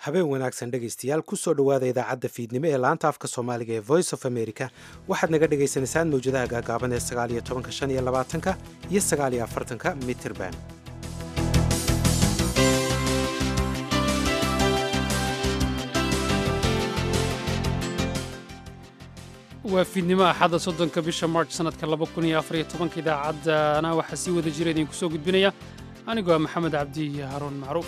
habeen wanaagsan dhegaystayaal kusoo dhowaada idaacadda fiidnimo ee laanta afka soomaaliga ee voice of america waxaad naga dhagaysanaysaan mawjadaha gaagaaban ee iyo 49 mitirban waa fiidnimo axadda 30 bisha march sanadka 2014 idaacaddana waxaa sii wada jira idinku soo gudbinaya anigoo maxamed cabdi iyo haruun macruuf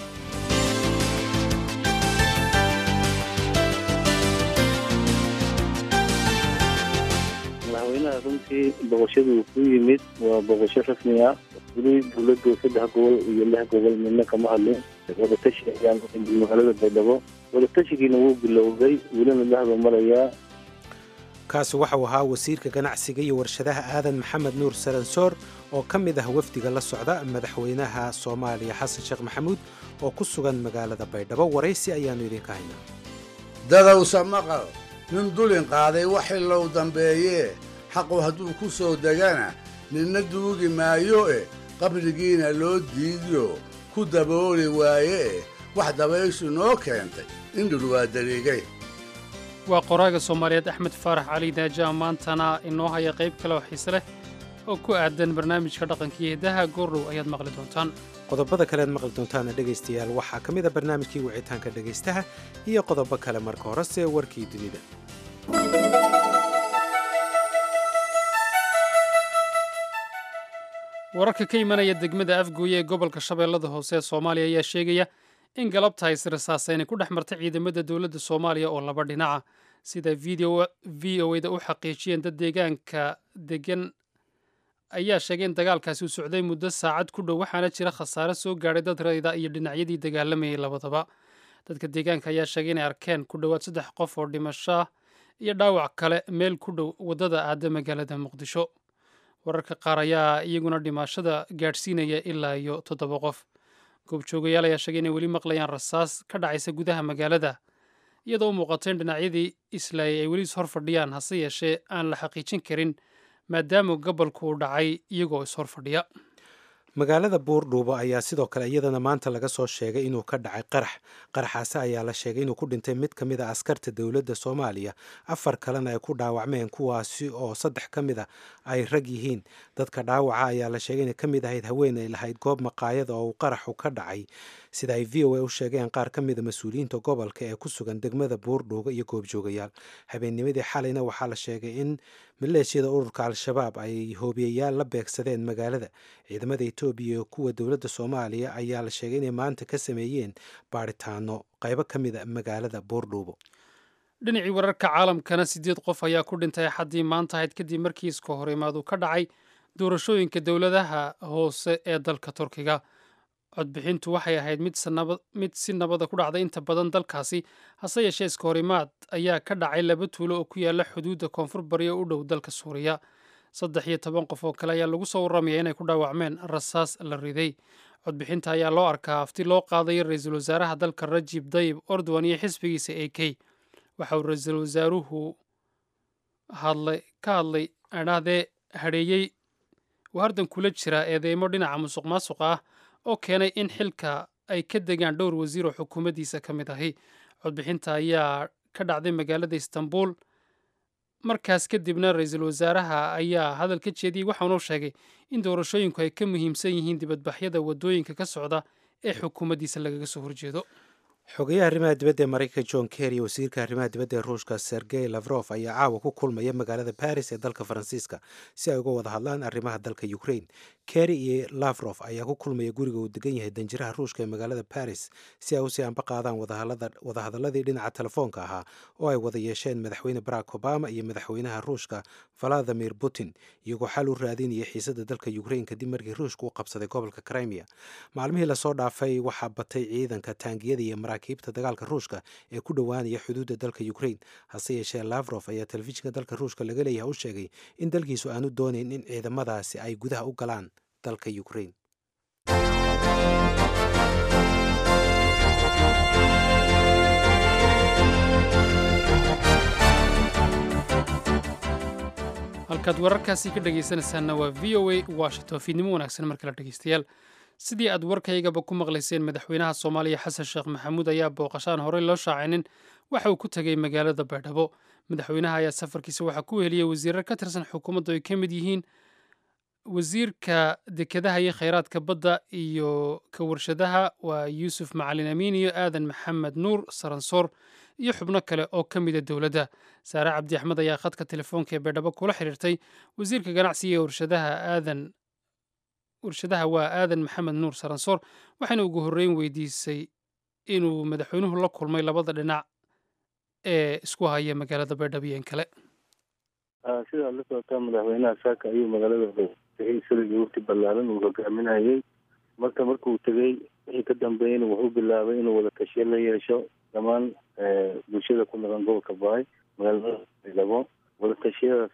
madaxweynaha runtii boqoshaduu ku yimid waa boqosho rasmi ah weli dowladdu 3 gobol iyo 6 gobol midna kama hadlin wadatashi ayaan magaalada baydhabo wadatashigiina wuu bilowday welina dhexda marayaa kaasi waxau ahaa wasiirka ganacsiga iyo warshadaha aadan maxamed nuur saransoor oo ka mid ah wafdiga la socda madaxweynaha soomaaliya xasan sheekh maxamuud oo ku sugan magaalada baydhabo waraysi ayaannu idinka haynaa dadowsa maqal nin dulin qaaday waxii low dambeeyee xaqu hadduu ku soo degana ninna duugi maayo qabrigiina loo diidiyo ku dabooli waaye wax dabayshu noo keentay indhul waa dariigay waa qoraaga soomaaliyeed axmed faarax cali daajaa maantana inoo haya qayb kale oo xiise leh oo ku aadan barnaamijka dhaqanka iyo hidaha goordhow ayaad maqli doontaan qodobada kale aad maqli doontaana dhegaystayaal waxaa ka mid a barnaamijkii wicitaanka dhegaystaha iyo qodobo kale marka horese warkii dunida wararka ka imanaya degmada afgooye ee gobolka shabeellada hoose ee soomaaliya ayaa sheegaya in galabta ay israsaaseen ku dhex martay ciidamada dowladda soomaaliya oo laba dhinaca sida v o da u xaqiijiyeen dad deegaanka degan ayaa sheegay in dagaalkaasi uu socday muddo saacad ku dhow waxaana jira khasaare soo gaadhay dad rayda iyo dhinacyadii dagaalamayay labadaba dadka deegaanka ayaa sheegay inay arkeen ku dhowaad 3 qof oo dhimasho iyo dhaawac kale meel ku dhow waddada aada magaalada muqdisho wararka qaar ayaa iyaguna dhimashada gaadhsiinaya ilaa iyo 7 qof goobjoogayaal ayaa sheegay inay weli maqlayaan rasaas ka dhacaysa gudaha magaalada iyadoo u muuqata in dhinacyadii islaayay ay weli ishor fadhiyaan hase yeeshee aan la xaqiijin karin maadaama gobolku uu dhacay iyagoo ishor fadhiya magaalada buurdhuubo ayaa sidoo kale iyadana maanta laga soo sheegay inuu ka dhacay qaraxaase ayaa la sheegay inuu ku dhintay mid ka mid a askarta dowladda soomaaliya 4 kalena ay ku dhaawacmeen kuwaasi oo 3 ka mid a ay rag yihiin dadka dhaawaca ayaa la sheegay inay ka mid ahayd haween ay lahayd goob maqaayada oo uu qaraxu ka dhacay sida ay v o a u sheegeen qaar ka mida mas-uuliyiinta gobolka ee ku sugan degmada buurdhuubo iyo goobjoogayaal habeennimadii xalayna waxaa la sheegay in maleeshiyada ururka al-shabaab ay hoobiyayaal la beegsadeen magaalada ciidamada etoobiya iyo kuwa dowladda soomaaliya ayaa la sheegay inay maanta ka sameeyeen baaritaano qaybo ka mid a magaalada buurdhuubo dhinacii wararka caalamkana 8 qof ayaa ku dhintay axaddii maanta ahayd kadib markii iska horimaad uu ka dhacay doorashooyinka dowladaha hoose ee dalka turkiga codbixintu waxay ahayd mid si nabada ku dhacday inta badan dalkaasi hase yeeshee iska horimaad ayaa ka dhacay 2 tuulo oo ku yaala xuduudda koonfur bari u dhow dalka suuriya 13 qof oo kale ayaa lagu soo warramaya inay ku dhaawacmeen rasaas la riday codbixinta ayaa loo arkaa afti loo qaaday ra-iisul wasaaraha dalka rajib dayib ordowan iyo xisbigiisa ak waxa uu ra-iisul wasaaruhu ka hadlay adhahdee hadheeyey uu hardan kula jira eedeymo dhinaca musuq maasuqa ah oo keenay in xilka ay ka degaan dhowr wasiir oo xukuumaddiisa ka mid ahi codbixinta ayaa ka dhacday magaalada istanbul markaas kadibna ra-iisul wasaaraha ayaa hadal ka jeediyey waxaanu sheegay in doorashooyinku ay ka muhiimsan yihiin dibadbaxyada waddooyinka ka socda ee xukuumaddiisa lagaga soo horjeedo xogayaha arrimaha dibadda ee maraykanka john kerry iyo wasiirka arrimaha dibadda ee ruushka sergey lavrof ayaa caawa ku kulmaya magaalada baris ee dalka faransiiska si ay uga wada hadlaan arrimaha dalka ukraine kerry iyo lavrof ayaa ku kulmaya guriga uu degan yahay danjiraha ruushka ee magaalada baris si ay usii anba qaadaan wadahadaladii dhinaca telefoonka ahaa oo ay wada yeesheen madaxweyne barack obama iyo madaxweynaha ruushka valadimir putin iyagoo xal u raadinaya xiisada dalka ukraine kadib markii ruushka u qabsaday gobolka crimea maalmihii lasoo dhaafay waxaa batay ciidanka taangiyada iyo maraakiibta dagaalka ruushka ee ku dhowaanaya xuduudda dalka ukraine hase yeeshee lavrof ayaa telefishinka dalka ruushka laga leeyahay u sheegay in dalkiisu aanu doonayn in ciidamadaasi ay gudaha u galaan dalka ukraine halkaad wararkaasi ka dhegaysanaysaanna waa v o a washington fiidnimo wanaagsan markale dhegaystayaal sidii aad warkaygaba ku maqlayseen madaxweynaha soomaaliya xasan sheekh maxamuud ayaa booqashaan horey loo shaacinin waxa uu ku tegey magaalada baydhabo madaxweynaha ayaa safarkiisa waxaa ku heliyey wasiirar ka tirsan xukuumaddu ay ka mid yihiin wasiirka dekedaha iyo khayraadka badda iyo ka warshadaha waa yuusuf macalin amiin iyo aadan maxamed nuur saransoor iyo xubno kale oo ka mida dowladda saare cabdi axmed ayaa khadka telefoonka ee baydhabo kula xiriirtay wasiirka ganacsiga ee warshadaha waa aadan maxamed nuur saransoor waxayna ugu horreyn weydiisay inuu madaxweynuhu la kulmay labada dhinac ee isku haya magaalada baydhabo iyo in kale sidaa la socotaa madaxweynaha saaka ayuu magaalada tegey saligii waqti ballaaran uu hogaaminayay markuu tegey wixii ka dambeeyeyna wuxuu bilaabay inuu wada tashiyo la yeesho dhammaan bulshada ku noqon gobolka baay magaalada baydhabo wada tashiyadaas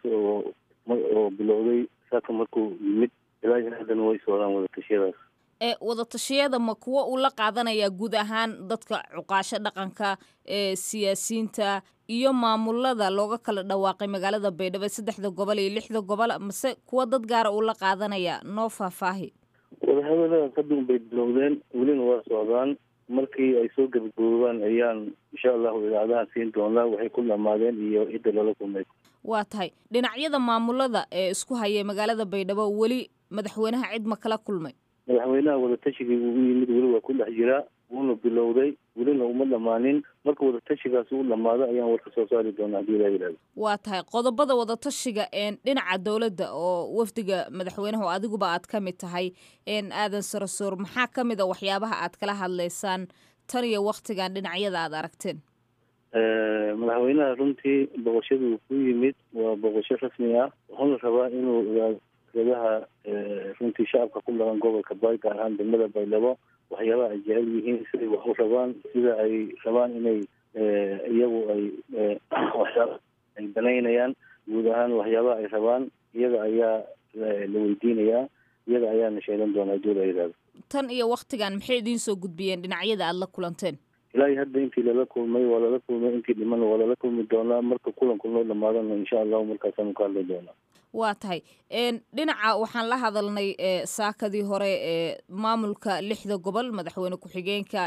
oo bilowday saaka markuu yimid ilaa haddana way socdaan wada tashiyadaas wada tashiyada ma kuwo uu la qaadanayaa guud ahaan dadka cuqaasho dhaqanka siyaasiyiinta iyo maamulada looga kala dhawaaqay magaalada baydhabo 3 gobol iyo 6 gobol mase kuwa dad gaara uu la qaadanaya noo faahfaahi wadahadalada kadib bay bilowdeen welina waa socdaan markii ay soo gabagaboobaan ayaan insha allahu idaacadaha siin doonaa waxay ku dhamaadeen iyo cidda lala kulmay waa tahay dhinacyada maamulada ee isku hayay magaalada baydhabo weli madaxweynaha cid ma kala kulmay madaxweynaha wadatashigai uu yimid weli waa ku dhex jiraa wuuna bilowday welina uma dhammaanin marka wadatashigaasi u dhammaado ayaan warka soo saari doonaa haddii ilaa yidhahdo waa tahay qodobada wadatashiga dhinaca dowladda oo wafdiga madaxweynaha adiguba aad ka mid tahay aadan sarasoor maxaa ka mid a waxyaabaha aad kala hadlaysaan tan iyo waktigan dhinacyada aad aragteen madaxweynaha runtii boqoshaduu ku yimid waa boqosho rasmi ah wuxuuna rabaa inuu adaha runtii shacabka ku dhaqan gobolka baay gaar ahaan degmada baydhabo waxyaabaha ay jecel yihiin siday wax u rabaan sida ay rabaan inay iyagu ay waxyaaba ay banaynayaan guud ahaan waxyaabaha ay rabaan iyaga ayaa la weydiinayaa iyaga ayaana sheegan doonaa haddii la yidhahdo tan iyo waktigan maxay idiin soo gudbiyeen dhinacyada aada la kulanteen ilaa iyo hadda intii lala kulmay waa lala kulmay intii dhiman waa lala kulmi doonaa marka kulanku noo dhamaadana insha allahu markaasaanu ka hadli doonaa waa tahay dhinaca waxaan la hadalnay saakadii hore maamulka 6 gobol madaxweyne ku-xigeenka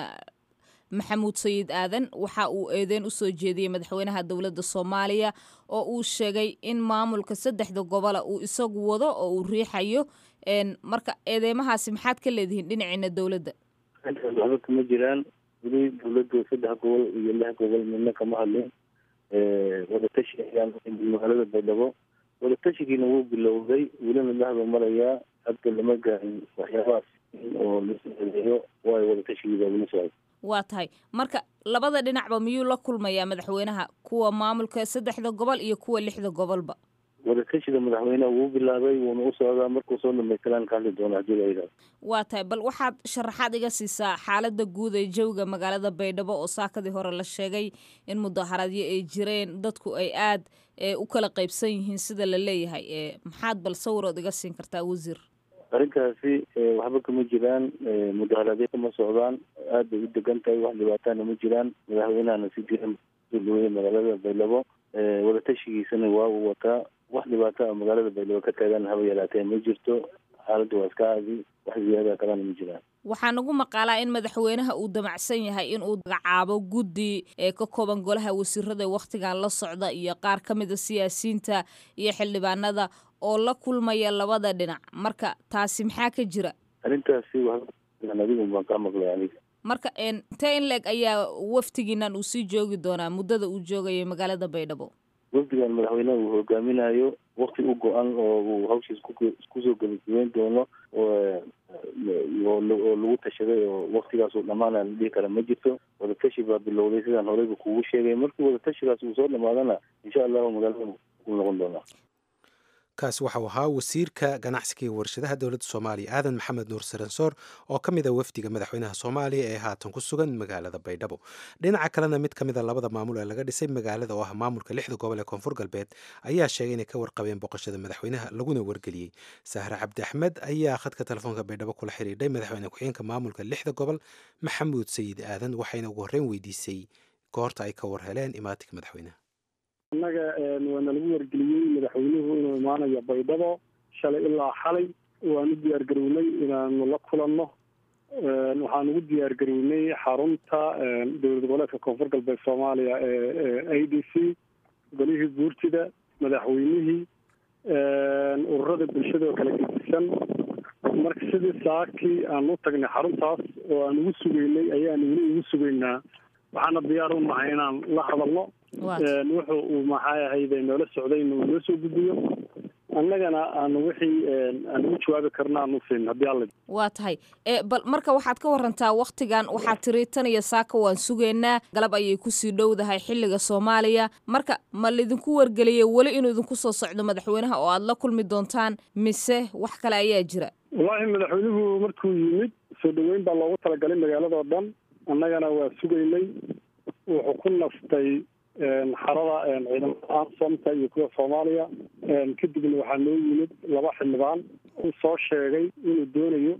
maxamuud sayid aadan waxa uu eedeyn usoo jeediyey madaxweynaha dowladda soomaaliya oo uu sheegay in maamulka 3 gobola uu isagu wado oo uu riixayo marka eedeymahaasi maxaad ka leedihiin dhinaciina dowladda waxba kama jiraan weli dowladdu 3 gobol iyo 6 gobol midna kama hadlin wadatashi ayaan magaalada baydhabo wadatashigiina wuu bilowday welina dhexda marayaa hadda lama gaarin waxyaabahaas oo lasoo eedeeyo waayo wadatashigiida weli socda waa tahay marka labada dhinacba miyuu la kulmayaa madaxweynaha kuwa maamulka 3 gobol iyo kuwa 6 gobolba wadatashiga madaxweynaha wuu bilaabay wuuna u socdaa markuu soo dhamaystiran ka hadli doona haddii la yidhahdo waa tahay bal waxaad sharaxaad iga siisaa xaaladda guud ee jawiga magaalada baydhabo oo saakadii hore la sheegay in mudaaharadyo ay jireen dadku ay aad u kala qaybsan yihiin sida la leeyahay maxaad bal sawirood iga siin kartaa wasiir arrinkaasi waxba kama jiraan mudaharaadyo kama socdaan aad bay u degan tahay wax dhibaataana ma jiraan madaxweynahana si diran soo dhaweeyey magaalada baydhabo wadatashigiisana waa uu wataa wax dhibaato magaalada baydhabo ka taagan haba yaraatee ma jirto xaaladda waa iska caadi wax ziyaada kalena ma jiraan waxaa nagu maqaalaa in madaxweynaha uu damacsan yahay in uu magacaabo guddi ka kooban golaha wasiirada ee wakhtigan la socda iyo qaar ka mida siyaasiyiinta iyo xildhibaanada oo la kulmaya labada dhinac marka taasi maxaa ka jira arrintaasi adigu baan kaa maqlay aniga marka intee in leeg ayaa waftigiinan uu sii joogi doonaa muddada uu joogayo magaalada baydhabo wafdigan madaxweynaha uu hogaaminayo wakti u go-an oo uu hawshiis kusoo gebagabeyn doono oo lagu tashaday oo waktigaasuu dhamaana la dhihi kara ma jirto wadatashi baa bilowday sidaan horeyba kugu sheegay markii wadatashigaas uu soo dhamaadana insha allahu magaalada ku noqon doonaa kaasi waxau ahaa wasiirka ganacsiga iyo warshadaha dowladda soomaaliya aadan maxamed nuur saransoor oo ka mid a wafdiga madaxweynaha soomaaliya ee haatan ku sugan magaalada baydhabo dhinaca kalena mid ka mid a labada maamul ee laga dhisay magaalada oo ah maamulka 6 gobol ee koonfur galbeed ayaa sheegay inay ka warqabeen boqoshada madaxweynaha laguna wargeliyey sahre cabdi axmed ayaa khadka telefoonka baydhabo kula xiriidhay madaxweyne ku-xigeenka maamulka 6 gobol maxamuud sayid aadan waxayna ugu horreyn weydiisay goorta ay ka war heleen imaatinka madaxweynaha annaga waana lagu wargeliyey madaxweynuhu inuu imaanayo baydhabo shalay ilaa xalay waan u diyaar garownay inaanu la kulanno. Waxaan ugu diyaar garownay xarunta dowlad goboleedka koonfur galbeed Soomaaliya ee ADC, golihii guurtida, madaxweynihii, ururada bulshada oo kala gedisan. Marka sidii saakii aan u tagnay xaruntaas oo aan ugu sugaynay ayaan weli ugu sugaynaa. waxaana diyaar u nahay inaan la hadalno. wuxuu uu maxay ahayd noola socday inuu noo soo gudbiyo, annagana aanu wixii aan ugu jawaabi karna aanu siin haddii alla. waa tahay bal marka waxaad ka warantaa waktigan waxaad tiri tan iyo saaka waan sugaynaa, galab ayay kusii dhowdahay xilliga Soomaaliya. marka ma lidinku wargeliyay weli inuu idinku soo socdo madaxweynaha oo aad la kulmi doontaan mise wax kale ayaa jira? wallaahi madaxweynuhu markuu yimid soo dhaweyn baa loogu talagalay magaaladoo dhan, annagana waa sugaynay. wuxuu ku naftay xarada ciidamada Somta iyo kuwa Soomaaliya. kadibna waxaa noo yimid 2 xildhibaan uu soo sheegay inuu doonayo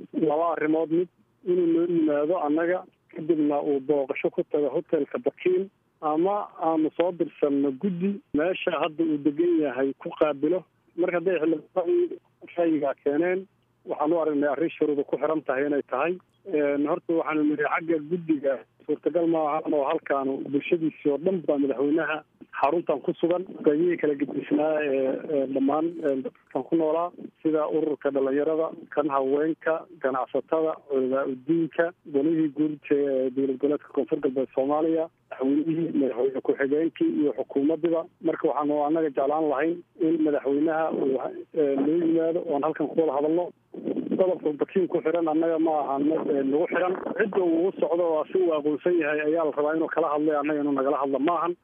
2 arrimood. mid inuu noo yimaado annaga, kadibna uu booqasho ku tago hotelka Bakiin, ama aanu soo dirsanno guddi meesha hadda uu degan yahay ku qaabilo. marka hadday xildhibaanadii ra'yigaa keeneen, waxaan u aragnay arrin shuruuda ku xiran tahay inay tahay. horta waxaanu nidhi xagga guddiga suurtagal maaha oo halkaanu bulshadiisii oo dhan baa madaxweynaha xaruntan ku sugan, qaybihii kala gedisnaa ee dhammaan dadkan ku noolaa, sida ururka dhalinyarada, kan haweenka, ganacsatada, culamaa udiinka, golihii guurta ee dowlad goboleedka koonfur galbeed Soomaaliya, madaxweynihii, madaxweyne ku-xigeenkii iyo xukuumadiba. marka waxaanu annaga jeclaan lahayn in madaxweynaha uu noo yimaado oon halkan kuwada hadalno. qodobka Bakiin ku xiran annaga ma ahan nagu xiran. cidda uu u socdo oo si uu aqoonsan yahay ayaa la rabaa inuu kala hadlay, annaga inuu nagala hadlo maahan.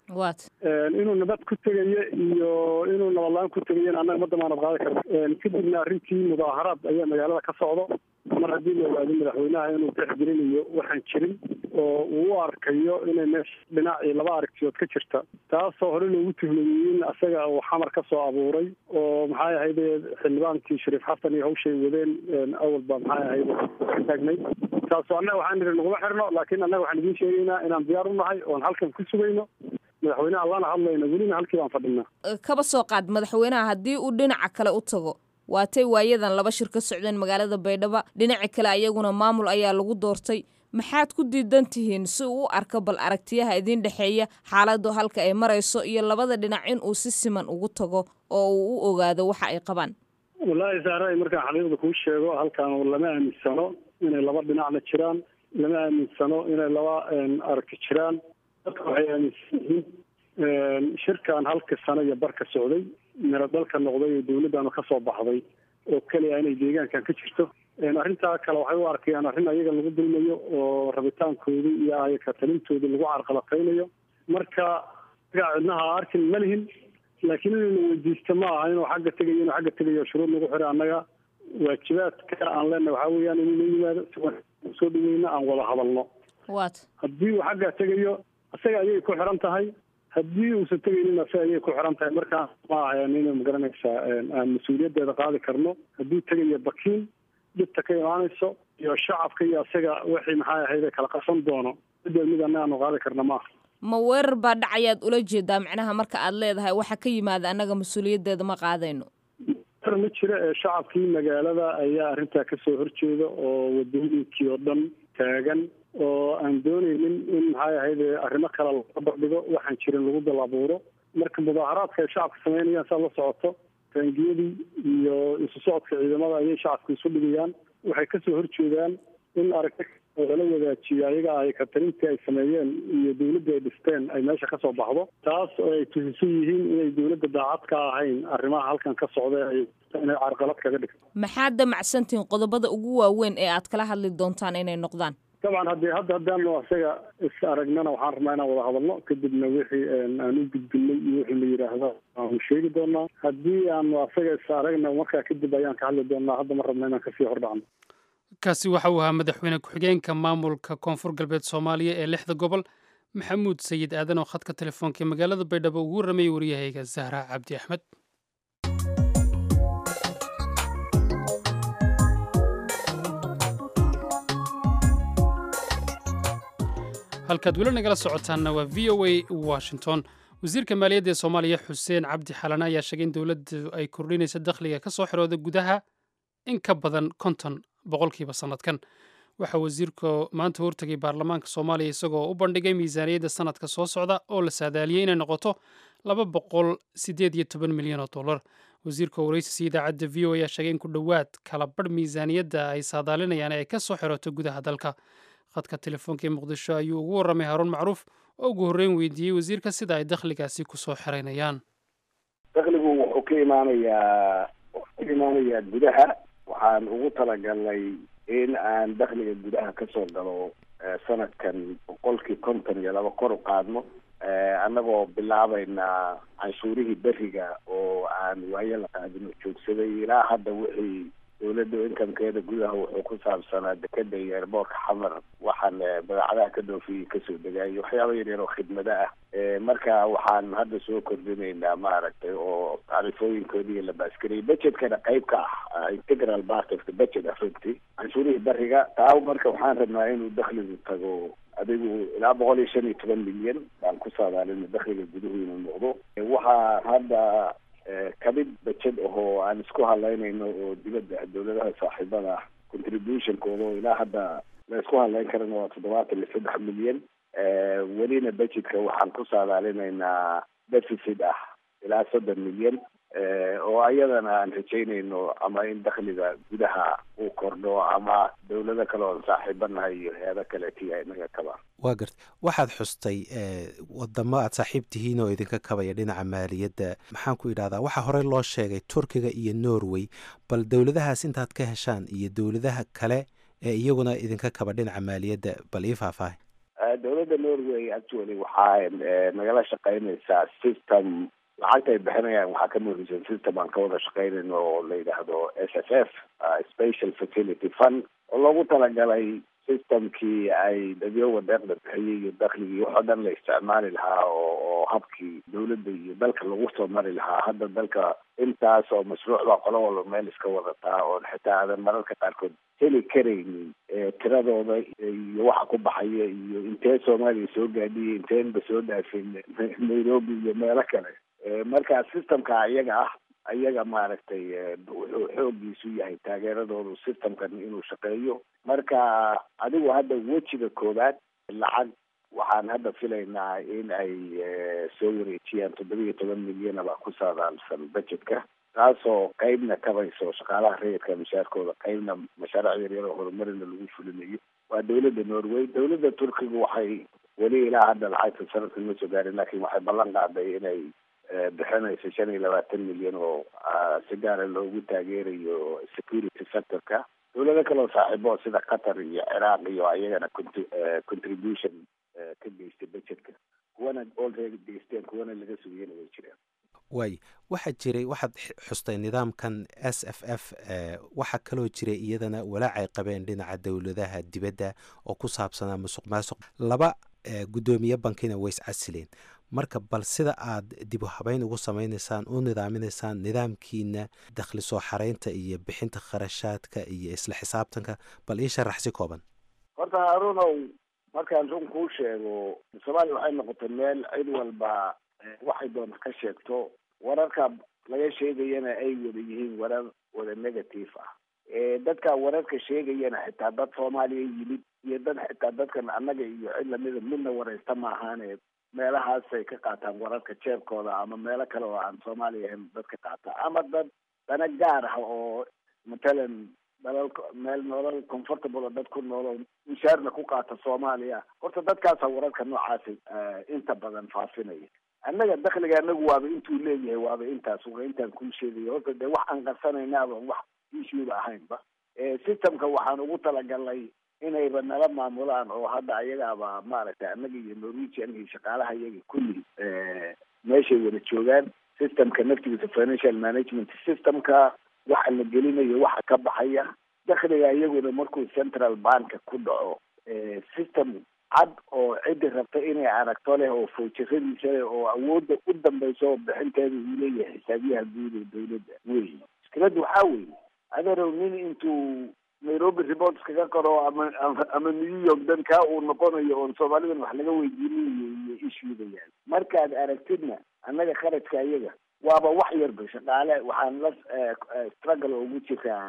inuu nabad ku tegayo iyo inuu nabadlaan ku tegayana annaga ma damaanad qaadi karno. kadibna arrintii mudaaharaad ayaa magaalada ka socdo. mar haddii la ogaado madaxweynaha inuu tixgelinayo waxaan jirin oo uu u arkayo inay meesha dhinacii 2 aragtiyood ka jirta, taasoo hore loogu tuhmayey in asaga uu xamar ka soo abuuray oo maxay ahayd xildhibaankii Shariif Xasan iyo hawshay wadeen awal baa maxay ahayd ka taagnay. taasoo annaga waxaan nidhi naguma xirno, laakiin annaga waxaan idiin sheegaynaa inaan diyaar u nahay oon halkan ku sugayno madaxweynaha allana hadlayno, welina halkii baan fadhinaa. kaba soo qaad madaxweynaha haddii uu dhinaca kale u tago, waatay waayadan 2 shir ka socdeen magaalada Baydhabo, dhinaca kale ayaguna maamul ayaa lagu doortay. maxaad ku diidan tihiin si uu u arko bal aragtiyaha idin dhexeeya xaaladdu halka ay marayso iyo labada dhinac in uu si siman ugu tago oo uu u ogaado waxa ay qabaan? wallaahi saaray markaan xaqiiqda kuu sheego, halkan lama aaminsano inay 2 dhinacna jiraan, lama aaminsano inay 2 aragti jiraan. dadka waxay aaminsan yihiin shirkan 1 sano iyo barka socday, miro dalka noqday oo dowladdaanu ka soo baxday oo kaliya inay deegaankan ka jirto. arrintaa kale waxay u arkayaan arrin ayaga lagu dulmayo oo rabitaankoodii iyo ayaka talintoodii lagu carqalataynayo. marka cidnaha arkin ma lihin, laakiin inaynu weydiisto ma aha inuu xagga tegayo shuruud lagu xiray. annaga waajibaadka aan leenahay waxaa weeyaan inuu noo yimaado, soo dhaweyna aan wada hadalno. haddii uu xagga tegayo isaga ayay ku xiran tahay, haddii uusan tegaynin isaga ayay ku xiran tahay. markaa ma ahayan inay magaranaysaa aan mas-uuliyaddeeda qaadi karno. haddii tegayo Bakiin dhibta ka imaanayso iyo shacabka iyo isaga wixii maxay ahayd kala qasan doono, mid annaga qaadi karna maaha. ma weerar baa dhacayaad ula jeedaa macnaha marka aad leedahay waxa ka yimaada annaga mas-uuliyaddeeda ma qaadayno? ma jira shacabkii magaalada ayaa arrintaa kasoo horjeeda oo wadooyinkii oo dhan taagan oo aan doonaynin in maxay ahayd arrimo kale laga bardhigo, waxaan jirin lagu dal abuuro. marka mudaaharaadka ay shacabka sameynayaan saa la socoto, taangiyadii iyo isu socodka ciidamada ayay shacabka isu dhigayaan. waxay kasoo horjeedaan in aragti lala wadaajiyo ayaga ay katarintii ay sameeyeen iyo dowladda ay dhisteen ay meesha ka soo baxdo. taas oo ay tusisan yihiin inay dowladda daacad ka ahayn arrimaha halkan ka socda inay carqalad kaga dhigto. maxaad damacsantihiin qodobada ugu waaweyn ee aad kala hadli doontaan inay noqdaan? dabcan haddaanu isaga is aragnana waxaan rabnaa inaan wada hadalno, kadibna wixii aan u gudbinay iyo wixii la yidhaahdo aanu sheegi doonaa. haddii aanu isaga is aragna markaa kadib ayaan ka hadli doonaa. hadda ma rabna inaan kasii hordhacno. kaasi waxa uu ahaa madaxweyne ku-xigeenka maamulka koonfur galbeed Soomaaliya ee 6 gobol, Maxamuud Sayid Aadan, oo khadka telefoonka ee magaalada Baydhabo ugu warramay wariyahayga Zahra Cabdi Axmed. halkaad weli nagala socotaanna waa VOA Washington. wasiirka maaliyadda ee Soomaaliya Xuseen Cabdi Xalana ayaa sheegay in dowladdu ay kordhinayso dakhliga ka soo xirooda gudaha in ka badan 50% sanadkan. Waxaa wasiirku maanta hortegay baarlamaanka Soomaaliya isagoo u bandhigay miisaaniyadda sanadka soo socda oo la saadaaliyay inay noqoto $218 milyan oo dollar. Wasiirka wareysiga idaacadda VOA ayaa sheegay in ku dhowaad kala badh miisaaniyadda ay saadaalinayaan ay ka soo xirato gudaha dalka. khadka telefoonka ee Muqdisho ayuu ugu warramay Haruun Macruuf oo ugu horreyn weydiiyey wasiirka sida ay dakhligaasi ku soo xiraynayaan. dakhligu wuxuu ka imaanayaa gudaha. waxaan ugu talagalnay in aan dakhliga gudaha ka soo galo sanadkan 50% kor u qaadno annagoo bilaabayna canshuurihii beriga oo aan waayo la qaadino joogsaday ilaa hadda wixii dowladda inkamkeeda gudaha wuxuu ku saabsanaa dekeda iyo airboortka xamar waxaan badeecadaha ka dhoofiyey kasoo degaayo waxyaaba yaryar oo khidmado ah marka waxaan hadda soo kordhinaynaa maaragtay oo tacriifooyinkoodii la baaskariyay budgetkana qayb ka ah integral part of the budget affecti canshuurihii beriga taa marka waxaan rabnaa inuu dakhligu tago adigu ilaa 115 milyan baan ku saadaalina dakhliga guduhu inuu noqdo. waxaa hadda kamid budget oo aan isku halaynayno oo dibadda dowladaha saaxiibada ah contributionkooda oo ilaa hadda la isku halayn karana waa 73 milyan. welina budgetka waxaan ku saadaalinaynaa deficit ah ilaa 30 milyan oo ayadana aan rajaynayno ama in dakhliga gudaha uu kordho ama dowlado kale oo saaxiibanahay iyo hay'ado kale tii inaga kaba. waa gartay waxaad xustay wadamo aad saaxiib tihiin oo idinka kabaya dhinaca maaliyadda maxaan ku idhahdaa waxaa horey loo sheegay Turkiga iyo Norway bal dowladahaas intaad ka heshaan iyo dowladaha kale ee iyaguna idinka kaba dhinaca maaliyadda bal ii faahfaahay. dowladda Norway actually waxaa nagala shaqaynaysaa system lacagta ay bixinayaan waxaa ka muuqda system aan ka wada shaqaynayno oo la yidhaahdo SFF Special Facility Fund oo loogu talagalay systemkii ay dadyowa deeqda bixiyey iyo dakhligii waxoo dhan la isticmaali lahaa oo habkii dowladda iyo dalka lagu soo mari lahaa. hadda dalka intaas oo mashruucda qolo walba meel iska wadataa oo xitaa aadan mararka qaarkood heli karaynin tiradooda iyo waxa ku baxaya iyo intee Soomaaliya soo gaadhiyey inteenba soo dhaafin Nairobi iyo meelo kale. marka systemka ayaga maaragtay wuxuu xoogiisu yahay taageeradoodu systemkan inuu shaqeeyo. marka adigu hadda wejiga koowaad lacag waxaan hadda filaynaa in ay soo wareejiyaan 17 milyan baa ku saadaalsan budgetka taasoo qaybna kabayso shaqaalaha rayidka mushaarkooda qaybna mashaariic yaryar oo horumarina lagu fulinayo. waa dowladda Norway. dowladda Turkiga waxay weli ilaa hadda lacagta sanadkan ma soo gaarin laakiin waxay ballan qaaday inay bixinayso 25 milyan oo si gaara loogu taageerayo security sectorka. dowlado kale oo saaxiibo sida Qatar iyo Ciraaq iyo ayagana contribution ka geystay budgetka kuwana already geysteen kuwana laga sugayna way jiraan. waxaad xustay nidaamkan SFF waxaa kaloo jiray iyadana walaacay qabeen dhinaca dowladaha dibadda oo ku saabsanaa musuqmaasuq. laba gudoomiye bankina way iscasileen. marka bal sida aad dib u habeyn ugu samaynaysaan u nidaaminaysaan nidaamkiina dakhli soo xareynta iyo bixinta kharashaadka iyo isla xisaabtanka bal ii sharax si kooban. horta Haruunow markaan run kuu sheego Soomaaliya waxay noqotay meel cid walba waxay doonto ka sheegto wararka laga sheegayana ay wada yihiin warar wada negative ah. dadka wararka sheegayana xitaa dad Soomaaliya yimid iyo dad xitaa dadkan annaga iyo cid lamida midna waraysta ma ahaane meelahaasay ka qaataan wararka jeebkooda ama meelo kale oo aan Soomaaliya ahayn dadka qaata ama dad dana gaar ah oo matalan meel nolol comfortable oo dad ku nool mushaarna ku qaata Soomaaliya. horta dadkaas wararka noocaas inta badan faafinaya. annaga dakhliga anagu waaba intuu leeyahay waaba intaas intaan ku sheegayo. horta de wax aan qarsanaynaaba wax issue ahaynba systemka waxaan ugu talagalnay inayba nala maamulaan oo hadda ayagaaba maaragtay annaga iyo Norwegian iyo shaqaalaha iyaga kulli meeshay wada joogaan. systemka naftigiisa financial management systemka waxa la gelinayo waxa ka baxaya dakhliga iyaguna markuu central bank ku dhaco system cad oo cidi rabta inay aragto leh oo fowjiradiisa leh oo awoodda u dambayso bixinteeda uu leeyahay xisaabiyaha guud ee dowladda wey. mushkiladu waxaa weeye adeerow nin intuu Nairobi reports kaga qoro ama New York danka uu noqonayo oo Soomaalidan wax laga weydiinayo iyo issue-dayaan. markaad aragtidna annaga kharashka iyaga waaba wax yarba shaqaale waxaan la struggle ugu jiraa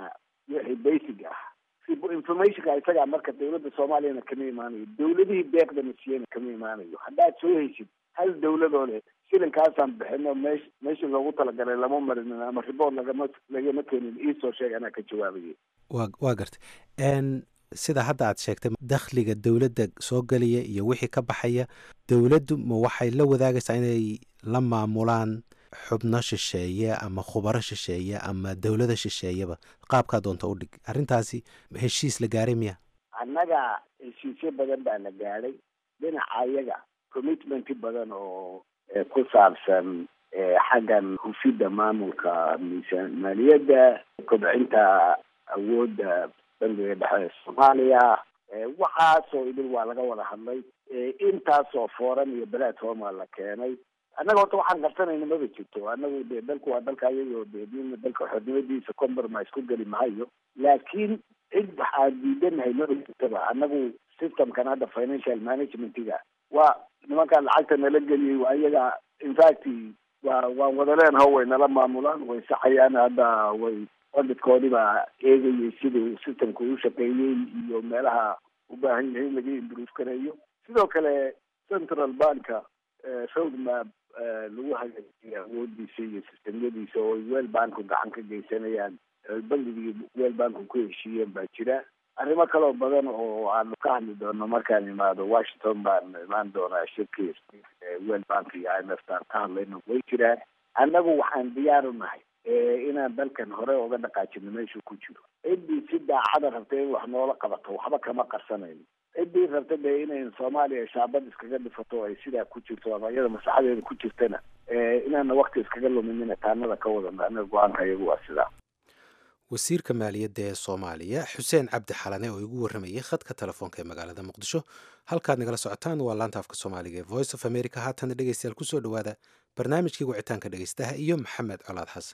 wixii basic ah informationka isagaa marka dawladda soomaaliyana kama imaanayo, dawladihii deeqdana siiyana kama imaanayo. haddaad soo heshid hal dawladoo leh shilinkaasaan bixino meesha loogu talagalay lama marinin ama ribood lagama keenin iisoo sheeg anaa ka jawaabayay. waa gartay. sida hadda aad sheegtay dakhliga dawladda soo gelaya iyo wixii ka baxaya, dawladdu ma waxay la wadaagaysaa inay la maamulaan xubno shisheeye ama khubaro shisheeye ama dawlada shisheeyaba? qaabkaa doonta u dhig. arrintaasi heshiis la gaaray miya? annaga heshiisyo badan baa la gaadhay dhinaca iyaga, commitment badan oo ku saabsan xaggan hufidda maamulka maaliyadda, kobcinta awoodda bangiga dhexe ee Soomaaliya, waxaasoo idil waa laga wada hadlay. intaasoo foran iyo platforma la keenay. annaga horta waxaan qarsanayna maba jirto. annagu dee dalku waa dalka iyagoo dee dalka xornimadiisa compromise ku geli mahayo, laakiin cid waxaan diidanahay maba jirtaba. annagu systemkan hadda financial managementiga waa nimankaan lacagta nala geliyey, waa iyaga infact waan wada leenaho, way nala maamulaan, way saxayaan. hadda way auditkoodii baa eegayay sidii systemka u shaqeeyey iyo meelaha u baahan yahay in laga improve gareeyo. sidoo kale central banka roadmap lagu hagaajiya awoodiisa iyo sistemyadiisa oo World Banku gacan ka geysanayaan, bangigii World Banku ku heshiiyeen baa jira. arrimo kaloo badan oo aanu ka hadli doono markaan imaado Washington baan imaan doonaa. shirkii World Bank iyo IMF ka hadlayno way jiraan. annagu waxaan diyaar u nahay inaan dalkan hore uga dhaqaajino meeshuu ku jiro. ciddii si daacada rabtay in wax noola qabato waxba kama qarsanayno. ciddii rabta dee inay Soomaaliya shaabad iskaga dhifato ay sidaa ku jirto ama iyada masaxadeeda ku jirtana inaana waqti iskaga luminina taanada ka wadano. annaga go-aanka iyagu waa sidaa. wasiirka maaliyadda ee Soomaaliya Xuseen Cabdi Xalane oo igu waramayay khadka telefoonka ee magaalada Muqdisho. halkaad nagala socotaan waa laanta afka Soomaaliga ee Voice of America. haatan dhegeystayaal ku soo dhawaada barnaamijkii wicitaanka dhegeystaha iyo Maxamed Colaad Xasan.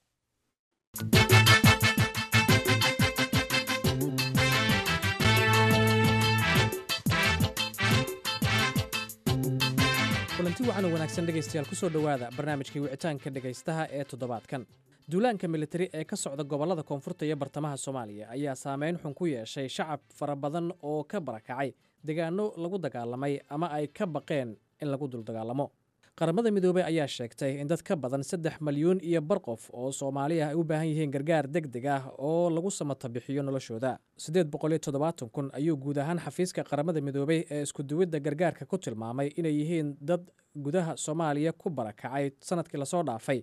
kulanti wacan oo wanaagsan dhegaystayaal ku soo dhowaada barnaamijkii wicitaanka dhegaystaha ee toddobaadkan. duulaanka militari ee ka socda gobollada koonfurta iyo bartamaha Soomaaliya ayaa saameyn xun ku yeeshay shacab fara badan oo ka barakacay deegaano lagu dagaalamay ama ay ka baqeen in lagu dul dagaalamo. qaramada midoobay ayaa sheegtay in dad ka badan 3 malyan iyo bar qof oo Soomaaliya ay u baahan yihiin gargaar degdeg ah oo lagu samata bixiyo noloshooda. 870,000 ayuu guud ahaan xafiiska qaramada midoobay ee isku duwidda gargaarka ku tilmaamay inay yihiin dad gudaha Soomaaliya ku barakacay sanadkii la soo dhaafay.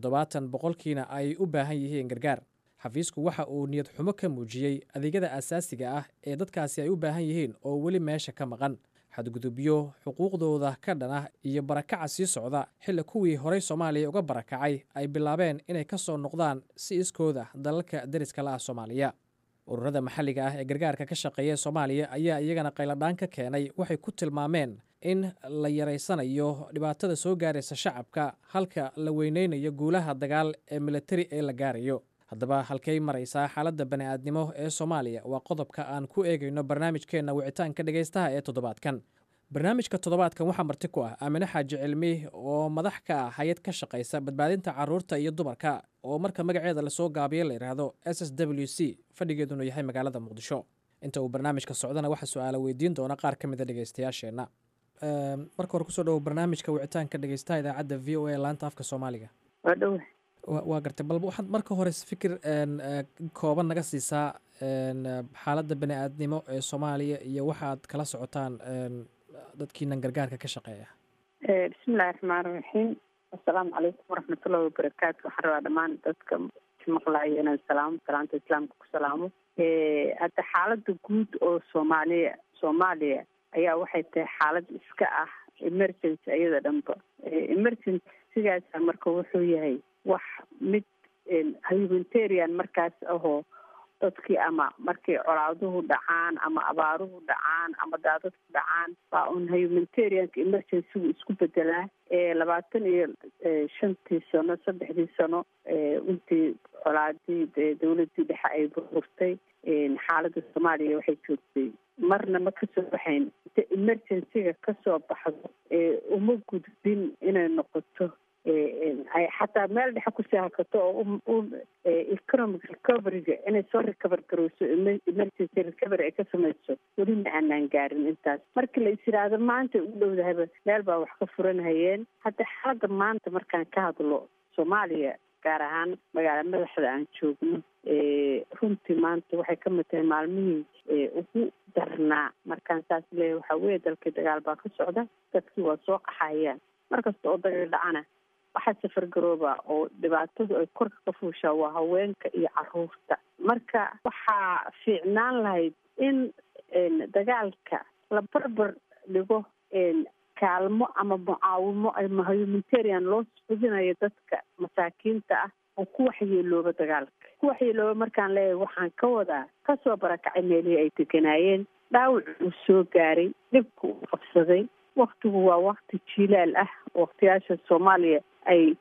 70% ay u baahan yihiin gargaar. xafiisku waxa uu niyad xumo ka muujiyay adeegyada asaasiga ah ee dadkaasi ay u baahan yihiin oo weli meesha ka maqan. xadgudubyo xuquuqdooda ka dhana iyo barakaca sii socda xilli kuwii horey Soomaaliya uga barakacay ay bilaabeen inay ka soo noqdaan si iskooda dalalka dariska la ah Soomaaliya. ururada maxalliga ah ee gargaarka ka shaqeeya Soomaaliya ayaa iyagana qayladhaan ka keenay waxay ku tilmaameen in la yareysanayo dhibaatada soo gaaraysa shacabka halka la weyneynayo guulaha dagaal ee militari ee la gaarayo. haddaba halkay maraysaa xaaladda bani'aadnimo ee Soomaaliya waa qodobka aan ku eegayno barnaamijkeena wicitaanka dhageystaha ee toddobaadkan. barnaamijka toddobaadkan waxaa marti ku ah Aamine Xaaji Cilmi oo madax ka ah hay'ad ka shaqeysa badbaadinta carruurta iyo dumarka oo marka magaceeda la soo gaabiyo la yiraahdo SSWC fadhigeeduna yahay magaalada Muqdisho. inta uu barnaamijka socdana waxa su'aalo weydiin doona qaar ka mid ah dhageystayaasheena. marka hore ku soo dhaw barnaamijka wicitaanka dhageystaha idaacadda VOA laanta afka Soomaaliga. waa gartay bal waxaad marka hore fikir kooban naga siisaa xaaladda bani'aadnimo ee Soomaaliya iyo waxaad kala socotaan dadkiinan gargaarka ka shaqeeya. bismillahi raxmaani raxiim. assalaamu calaykum waraxmatullahi wabarakaatu. waxaan rabaa dhammaan dadka maqlaaya inaan salaanta islaamka ku salaamo. hadda xaaladda guud oo Soomaaliya ayaa waxay tahay xaalad iska ah emergency iyada dhanba. emergency sidaasa marka wuxuu yahay wax mid humanitarian markaas ahoo dadkii ama markay colaaduhu dhacaan ama abaaruhu dhacaan ama daadadku dhacaan baa un humanitarianka emergencygu isku bedelaa. 25 sano 3 sano intii colaadii dawladii dhexe ay burburtay xaaladda Soomaaliya waxay joogtay marna ma ka soo baxayn inta emergencyga ka soo baxdo uma gudbin inay noqoto ay xataa meel dhexe kusii hakato oo economic recoveryga inay soo recover garowso emergency recovery ay ka samayso weli ma aanaan gaarin intaas markii la is yidhaahdo maanta u dhowdahaba meel baa wax ka furanhayeen hadda xaaladda maanta markaan ka hadlo Soomaaliya gaar ahaan magaala madaxda aan joogno runtii maanta waxay ka mid tahay maalmihii ugu darnaa markaan saas leeyahay waxaa weeye dalkii dagaal baa ka socda dadkii waa soo qaxayaan markasta oo dagaal dhacana waxaa safar garooba oo dhibaatadu ay korka ka fuushaa waa haweenka iyo caruurta marka waxaa fiicnaan lahayd in dagaalka la barbar dhigo kaalmo ama mucaawimo ama humanitarian loo sudinayo dadka masaakiinta ah oo ku waxyeelooba dagaalka ku waxyeelooba markaan leeyahay waxaan ka wadaa kasoo barakacay meelihii ay deganaayeen dhaawac uu soo gaaray dhibka uu qabsaday waktigu waa wakti jiilaal ah waktiyaasha Soomaaliya ay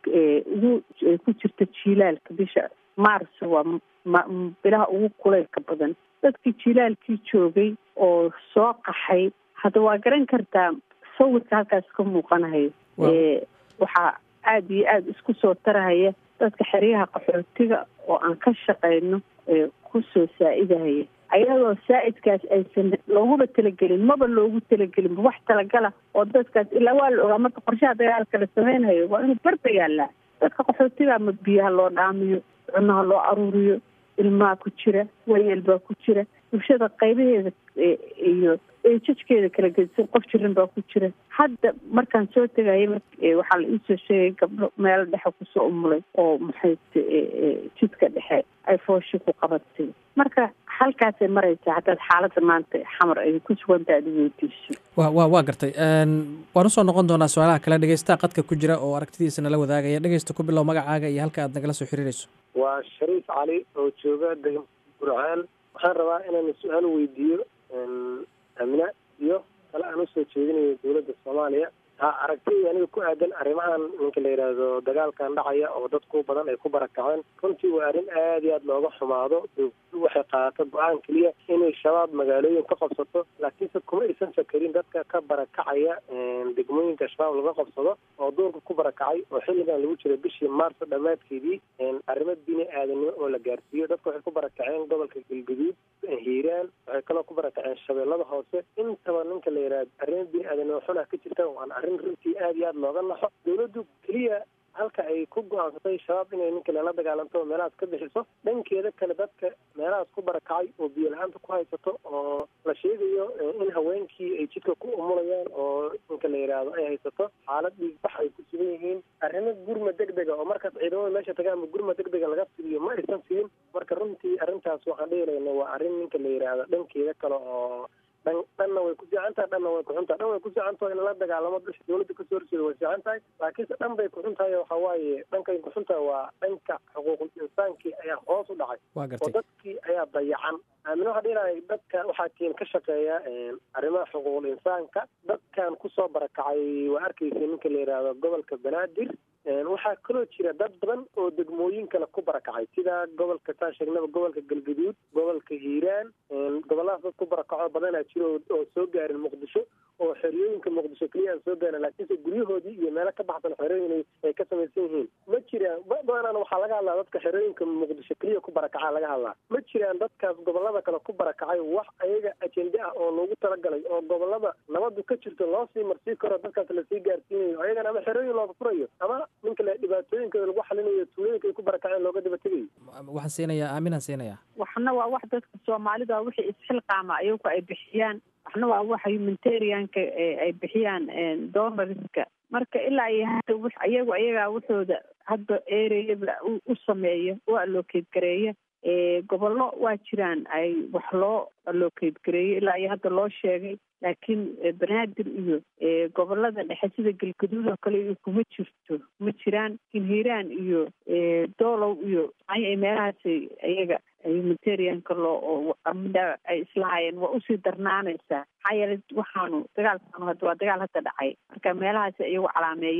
ku jirta jiilaalka bisha Maarso waa bilaha ugu kulaylka badan dadkii jiilaalkii joogay oo soo qaxay hadda waa garan kartaa sawirka halkaas ka muuqanayo waxaa aad iyo aad isku soo tarahaya dadka xeryaha qaxootiga oo aan ka shaqayno kusoo saa'idahaya ayadoo saa'idkaas aysan looguba talagelin maba loogu talagelin wax talagala oo dadkaas ilaa waa la ogaa marka qorshaha dagaalka la samaynayo waa inuu barba yaallaa dadka qaxootiga ama biyaha loo dhaamiyo cunaha loo aruuriyo ilmaha ku jira wayeel baa ku jira bulshada qaybaheeda iyo jajkeeda kala gedisan qof jirin baa ku jira hadda markaan soo tegayay waxaa la iisoo sheegay gabdho meel dhexe kusoo umulay oo maxayte jidka dhexe ay fooshi ku qabatay marka halkaasay maraysaa haddaad xaaladda maanta xamar ay ku sugantaha ad weydiiso waa gartay waan usoo noqon doonaa su-aalaha kale dhegeystaha qadka ku jira oo aragtidiisa nala wadaagaya dhegeysta ku bilow magacaaga iyo halka aad nagala soo xiriirayso waa Shariif Cali oo jooga degmada Burcaan waxaan rabaa inaan su-aal weydiiyo amina iyo kala aan usoo jeedinayo dowladda Soomaaliya aragtida aniga ku aadan arrimahan ninka la yiraahdo dagaalkan dhacaya oo dadku badan ay ku barakaceen runtii waa arrin aad iyo aad looga xumaado waxay qaadato go-aan keliya inay shabaab magaalooyin ka qabsato laakiinse kuma aysan fakarin dadka ka barakacaya degmooyinka shabaab laga qabsado oo duurka ku barakacay oo xilligan lagu jira bishii Maarso dhammaadkeedii arrimo bini aadanimo oo la gaarsiiyo dadku waxay ku barakaceen gobolka Galgaduud Hiiraan waxay kaloo ku barakaceen Shabeellada Hoose intaba ninka la yiraahdo arrimo bini aadanimo xuna ka jirta oo arrin runtii aad iyo aad looga naxo dowladdu keliya halka ay ku go'aansatay shabaab inay ninka la dagaalanto meelahaas ka bixiso dhankeeda kale dadka meelahaas ku barakacay oo biyo la-aanta ku haysato oo la sheegayo in haweenkii ay jidka ku umulayaan oo ninka la yidhaahdo ay haysato xaalad dhiigbax ay ku sugan yihiin arrimo gurma degdega oo markaas ciidamada meesha tagaanba gurma degdega laga fidiyo ma aysan siin marka runtii arrintaas waxaan dheelayna waa arrin ninka la yidhaahdo dhankeeda kale oo dhanna way ku fiicantahay dhanna way kuxuntahay dhan way ku fiicantahay in la dagaalamo bisha dowladda kasoo horjeeda way fiicantahay laakiinse dhan bay kuxuntahay waxa waaye dhankay kuxuntahay waa dhanka xuquuqul insaankii ayaa hoos u dhacay oo dadkii ayaa dayacan aamin waxaa dhilahay dadka waxaa keen ka shaqeeya arrimaha xuquuqul insaanka dadkan kusoo barakacay waa arkaysa ninka la yidhaahdo gobolka Banaadir waxaa kaloo jira dad badan oo degmooyin kale ku barakacay sida gobolka taashignaba gobolka Galgaduud gobolka Hiiraan goboladaas dad ku barakaco badanaa jiro oo soo gaarin Muqdisho oo xerooyinka Muqdisho kaliya soo gaarin laakiinse guryahoodii iyo meelo ka baxsan xerooyin ay ka samaysan yihiin ma jiraan badanaan waxaa laga hadlaa dadka xerooyinka Muqdisho kaliya ku barakacaa laga hadlaa ma jiraan dadkaas gobolada kale ku barakacay wax ayaga ajende ah oo loogu talagalay oo gobolada nabadu ka jirto loo sii marsii karo dadkaas lasii gaarsiinayo ayagana ama xerooyin looga furayo ama ninka le dhibaatooyinkooda lagu xalinayo tuulooyinka ay ku barakaceen looga daba tegayo waxaan siinayaa aaminaan siinayaa waxna waa wax dadka Soomaalida wixii isxilqaama ayagu ay bixiyaan waxna waa wax humanitarianka ay bixiyaan donorska marka ilaa iyo hadda ayagaa waxooda hadda ereyada u sameeyo u allocate gareeya gobollo waa jiraan ay wax loo allocate gareeyo ilaa iyo hadda loo sheegay laakiin Banaadir iyo gobolada dhexe sida Galgaduud oo kale kuma jirto ma jiraan Hiiraan iyo Doolow iyo ay meelahaas ayaga humanitarianka loo amda ay islaayeen waa usii darnaanaysaa maxaa yeelay waxaanu dagaalkaanu hadda waa dagaal hadda dhacay marka meelahaas ayagu calaameeyeen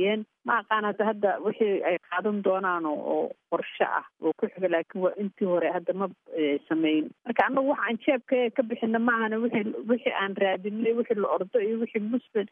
ma aqaan hadda wixii ay qaadan doonaan oo qorshe ah oo ku xiga, laakiin waa intii hore hadda ma sameyn. Marka annagu waxa aan jeebka ka bixina maahana wixii aan raadinay, wixii la ordo iyo wixii muslim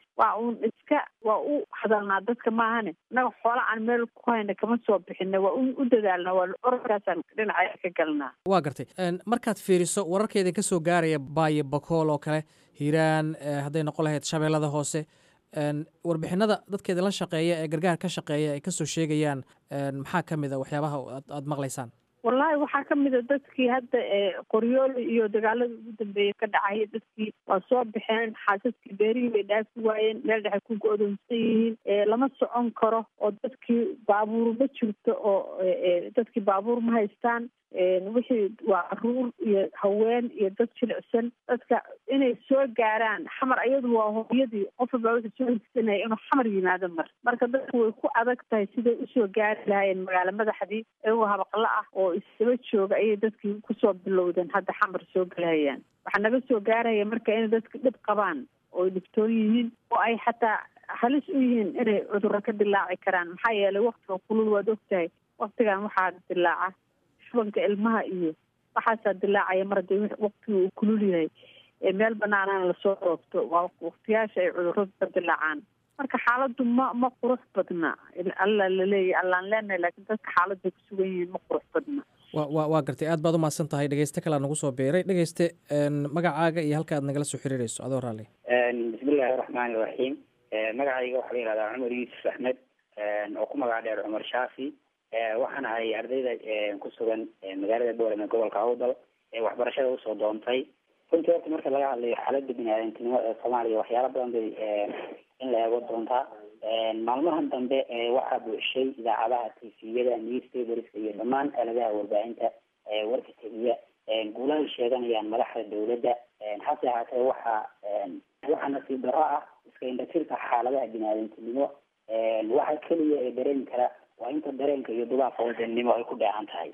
waa u hadalnaa dadka maahane. Annaga xoola aan meel ku hayna kama soo bixina, waa u dadaalnaa, waa orkaasaan dhinaca ka galnaa. waa gartay. markaad fiiriso wararkeeda ka soo gaaraya Baayo Bakool oo kale, Hiiraan, hadday noqon lahayd Shabeellada Hoose, warbixinada dadkeeda la shaqeeya ee gargaar ka shaqeeya ay kasoo sheegayaan, maxaa ka mid a waxyaabaha aad maqlaysaan? Wallaahi waxaa ka mid a dadkii hadda qoryooli iyo dagaaladii ugu dambeeyey ka dhacay, dadkii waa soo baxeen, xaasaskii beerihii bay dhaafi waayeen, meel dhexe ku go-doonsan yihiin, lama socon karo, oo dadkii baabuur ma jirto, oo dadkii baabuur ma haystaan, wixii waa caruur iyo haween iyo dad jilicsan. dadka inay soo gaaraan xamar, ayadu waa hooyadii, qof walbaa wuxuu soo higsanaya inuu xamar yimaado marka dadku way ku adag tahay siday usoo gaari lahaayeen magaalo madaxdii iyagoo habaqla ah oo isdaba jooga ayay dadkii kusoo bilowdeen hadda xamar soo galahayaan. waxaa naga soo gaaraya marka inay dadka dhib qabaan oo dhibtoon yihiin, oo ay xataa halis u yihiin inay cudurro ka dilaaci karaan. maxaa yeelay waqtiga kulul waad ogtahay, waqtigan waxaa dilaaca shubanka ilmaha iyo waxaasaa dilaacaya mar haddii waqtiga uu kulul yahay, meel banaanana lasoo roogto, waa waqtiyaasha ay cudurradu ka dilaacaan. marka xaaladdu ma qurux badna. alla laleeyahy allaan leenahay, laakiin dadka xaaladday ku sugan yihiin ma qurux badna. waa gartay. aad baad umahadsan tahay. dhegeyste kalea nagu soo beeray. dhegeyste, magacaaga iyo halka aad nagala soo xiriirayso adoo raalli. bismillahi raxmaani raxiim. magacayga waxaa la yihahdaa cumar yuusuf axmed, oo ku magac dheer cumar shaafi. waxaan ahay ardayda ku sugan magaalada boorame gobolka awdal ee waxbarashada usoo doontay. runtii horta marka laga hadlayo xaaladda biniaadantinimo ee soomaaliya, waxyaala badan bay in la eego doontaa. maalmahan dambe waxaa buuxshay idaacadaha tviyada, newspaperska iyo dhammaan aaladaha warbaahinta warka tegiya guulahay sheeganayaan madaxda dawladda. hase ahaatee waxaa nasiib darro ah iska indhatirka xaaladaha biniaadantinimo. waxa keliya ee dareemi kara waa inta dareenka iyo dubaabka wadannimo ay ku dheehan tahay.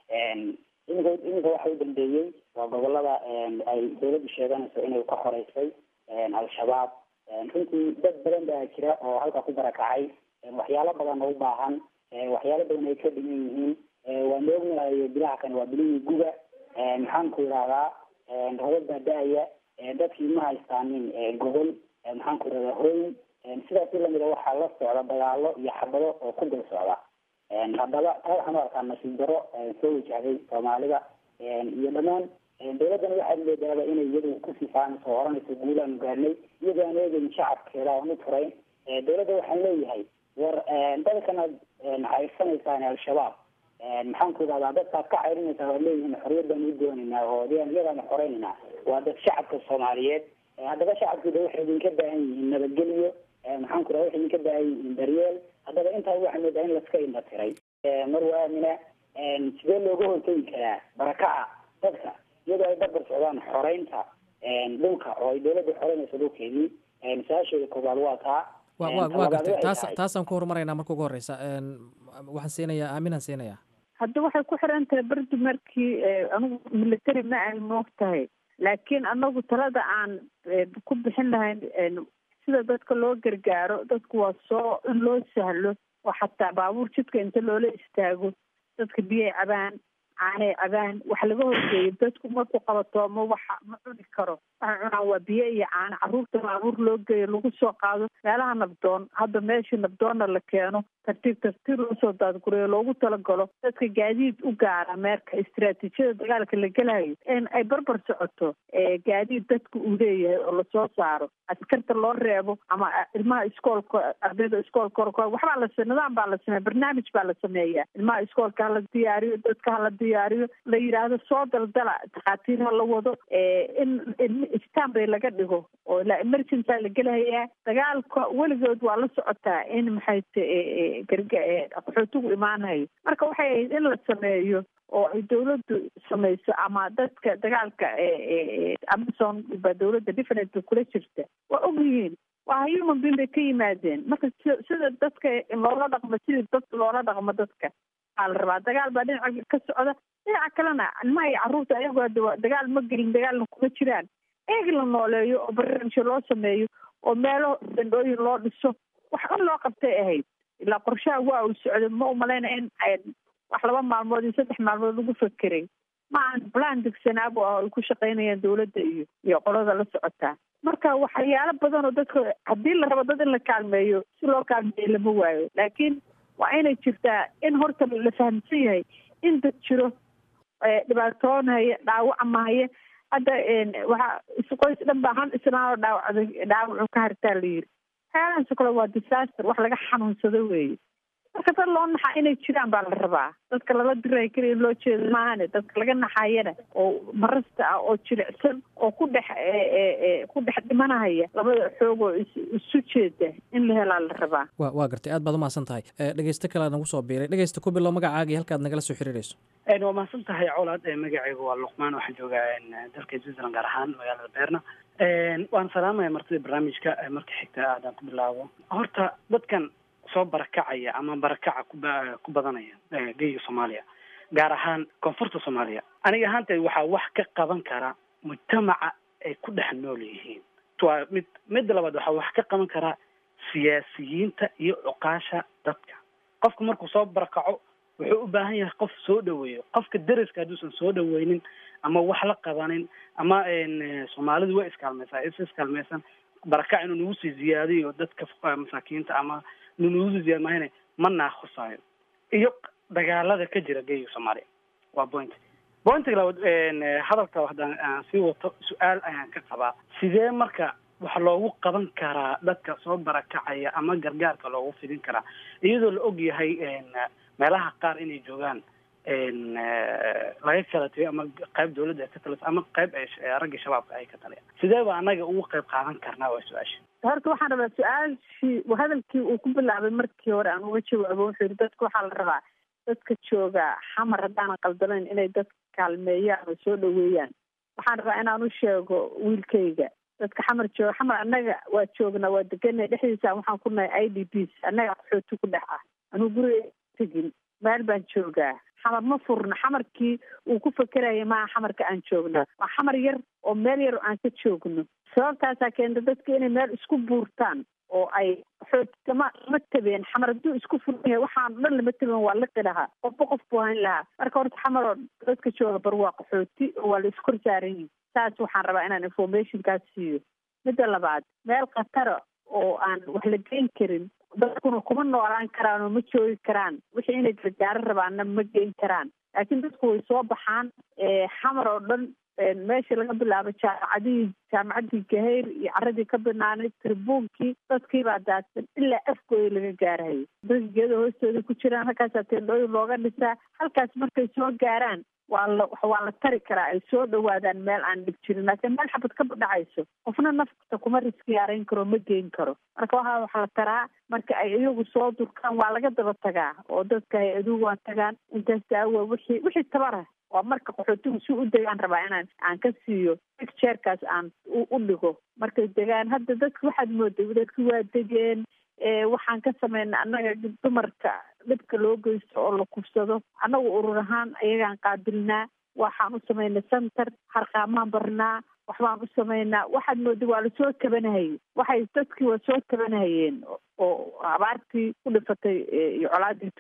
iminka waxa u dambeeyey waa gobolada ay dawladdu sheeganayso inay ka horeysay al-shabaab. runtii dad badan baa jira oo halka ku barakacay, waxyaalo badan oo u baahan, waxyaalo badan ay ka dhigan yihiin. waan oognahay bilaha kan waa bilihii guga, maxaan ku idhahdaa robad baa da-aya, dadkii ma haystaanin gobol, maxaan ku idhahdaa hooyin. sidaasi lamida waxaa la socda dagaalo iyo xabado oo ku dul socda. haddaba taa waxaan u arkaa nasiib daro soo wajahday soomaalida iyo dhammaan dawladdana waxaad moodaaba inay iyadu kusii faanayso oo oranayso guulaanu gaarnay, iyadoo aan eegeyn shacabkeeda aan u furayn. dawladda waxaan leeyahay war dadkanaad cayrsanaysaan al-shabaab, maxaan ku idhahdaa dadkaad ka cayrinaysaa waad leeyihiin xorriyad baan u doonaynaa oo iyadaanu xoreynayna. waa dad shacabka soomaaliyeed. haddaba shacabkooda waxay idinka baahan yihiin nabadgelyo, maxaan ku idhahdaa waxay idinka baahan yihiin daryeel. haddaba intaa waxaa moodaa in laska indha tiray. mar waamina sidee looga hortegi karaa barakaca dadka iyadoo ay barbar socdaan xoreynta dhulka oo ay dawladda xoreynayso dhulkeedii. su-aasheeda koobaad waa taa. waa gartay. taasaan ku horumaraynaa marka ugu horeysa. waxaan siinayaa aaminaan siinayaa. hadda waxay ku xiran tahay berdi markii anigu military ma ay moog tahay, laakiin anagu talada aan ku bixin lahayn sida dadka loo gargaaro. dadku waa in loo sahlo, oo xataa baabuur jidka inta loola istaago, dadka biyay cabaan, caanay cabaan, wax laga horgeeyo. dadku markuu qabatoomo ma cuni karo, waxay cunaan waa biyo iyo caano. carruurta baabuur loo geeyo, lagu soo qaado meelaha nabdoon. hadda meeshii nabdoonna la keeno, tartiib loosoo daadgureeyo, loogu talagalo dadka gaadiid u gaara meerka. istiraatiijiyada dagaalka la gelayo in ay barbar socoto gaadiid dadka uu leeyahay oo lasoo saaro, askarta loo reebo, ama ilmaha iskoolka, ardayda iskoolka waxbaa nidaam baa la sameeya, barnaamij baa la sameeya. ilmaha iskoolka hala diyaariyo, dadka hala diyaariyo, la yidhaahdo soo daldala, takhaatiir ha la wado, in istanbay laga dhigo oo ilaa emergency la gelahayaa. dagaalka weligood waa la socotaa in maxay qaxootigu imaanayo. marka waxay ahayd in la sameeyo oo ay dawladdu samayso, ama dadka dagaalka amazon baa dawladda different kula jirta, waa ogyihiin, waa human being bay ka yimaadeen. marka sida dadka loola dhaqmo, sidii dadka loola dhaqmo dadka aa la rabaa. dagaal baa dhinaca ka socda, dhinaca kalena ilmaha iyo carruurta ayagoo dagaal ma gelin, dagaalna kuma jiraan. eeg la nooleeyo oo barnaamijyo loo sameeyo oo meelo dandhooyin loo dhiso, wax in loo qabtay ahayd. ilaa qorshaha waa uu socday ma umalayna in wax 2 maalmood iyo 3 maalmood lagu fakeray ma aan plan degsanaab oo ay ku shaqaynayaan dawladda iyo qolada la socotaa marka waxyaalo badan oo dadka haddii la rabo dad in la kaalmeeyo si loo kaalmeeyo lama waayo laakiin waa inay jirtaa in horta la fahamsan yahay in dad jiro dhibaatoonaya dhaawacmaya hadda waxa qoys dhan baa han islaan oo dhaawacu ka hartaa la yiri waxyaalahaas kale waa disaster wax laga xanuunsado weeye marka dad loo naxa inay jiraan baa la rabaa dadka lala diray keliya loo jeedo maahane dadka laga naxayana oo marasta ah oo jilicsan oo ku dhex dhimanaya labada xoog oo isu jeeda in la helaa la rabaa waa gartay aad baad umahadsan tahay dhegeysto kale nagu soo biiray dhegeysta ku bilow magacaaga iyo halkaad nagala soo xiriirayso waa mahadsan tahay colaad magacaygu waa Luqmaan waxaan joogaa dalka Switzerland gaar ahaan magaalada Berna waan salaamaya martida barnaamijka marka xigta aadaan ku bilaabo horta dadkan soo barakacaya ama barakaca ku badanaya geeyo Soomaaliya gaar ahaan koonfurta Soomaaliya aniga ahaantay waxa wax ka qaban kara mujtamaca ay ku dhex nool yihiin mid labaad waxa wax ka qaban kara siyaasiyiinta iyo uqaasha dadka qofku markuu soo barakaco wuxuu u baahan yahay qof soo dhaweeyo qofka dariska haduusan soo dhaweynin ama wax la qabanin ama Soomaalidu way iskaalmaysan barakac inuu nagu sii ziyaadiyo dadka masaakiinta ama nunuudu ziyaad mahayna ma naaqusaayo iyo dagaalada ka jira geeyo Soomaaliya waa pointiga labaad hadalka waxaan sii wato su-aal ayaan ka qabaa sidee marka waxa loogu qaban karaa dadka soo barakacaya ama gargaarka loogu fidin karaa iyadoo la og yahay meelaha qaar inay joogaan laga kala tagay ama qayb dawladda ka talisa ama qayb ragga shabaabka ay ka taliyaan sidee baa anaga ugu qayb qaadan karnaa waa su-aasha horta waxaan rabaa su-aashii hadalkii uu ku bilaabay markii hore aan uga jawaabo wuxuu yidhi dadka waxaa la rabaa dadka jooga xamar haddaanan qaldanayn inay dadka kaalmeeyaan oo soo dhaweeyaan waxaan rabaa inaan u sheego wiilkayga dadka xamar jooga xamar annaga waa joognaa waa deganay dhexdiisa waxaan ku nahay IDPs annaga qaxooti ku dhex ah anuu guriga tegin meel baan joogaa xamar ma furna xamarkii uu ku fakeraya maaha xamarka aan joogna waa xamar yar oo meel yar aan ka joogno sababtaasaa keenta dadka inay meel isku buurtaan oo ay xoogama lama tabeen xamar hadduu isku furan yahay waxaan dhan lama tabeen waa liqi lahaa qofba qof buu hayn lahaa marka horta xamar oo dadka jooga bar waa qaxooti oo waa la iskor saaran yihin saas waxaan rabaa inaan informationkaas siiyo midda labaad meel khatara oo aan wax la geyn karin dadkuna kuma noolaan karaan oo ma joogi karaan wixii inay gargaaro rabaanna ma geyn karaan laakiin dadku way soo baxaan xamar oo dhan meeshii laga bilaabo jaamacaddii gahayr iyo caradii ka banaanay tribuunkii dadkii baa daadsan ilaa afgooda laga gaarayo dadka geeda hoostooda ku jiraan halkaasaa teendhooyin looga dhisaa halkaas markay soo gaaraan waa la tari karaa ay soo dhawaadaan meel aan dhib jirin laakiin meel xabad ka dhacayso qofna nafta kuma riski yaarayn karo ma geyn karo marka wax la taraa marka ay iyagu soo durkaan waa laga daba tagaa oo dadka ay adugu waan tagaan intaas daawa wixii tabara waa marka qaxootigu si u degaan rabaa aan ka siiyo picturekaas aan u dhigo markay degaan hadda dadka waxaad mooday dadki waa degeen waxaan ka sameynay annaga dumarka dhibka loo geysto oo la kufsado annagu urur ahaan ayagaan qaabilnaa waxaan u samaynay center harqaamaan barnaa waxbaan u samaynaa waxaad mooday waa lasoo tabanahayey dadkii waa soo tabanahayeen oo abaartii ku dhifatay iyo colaadii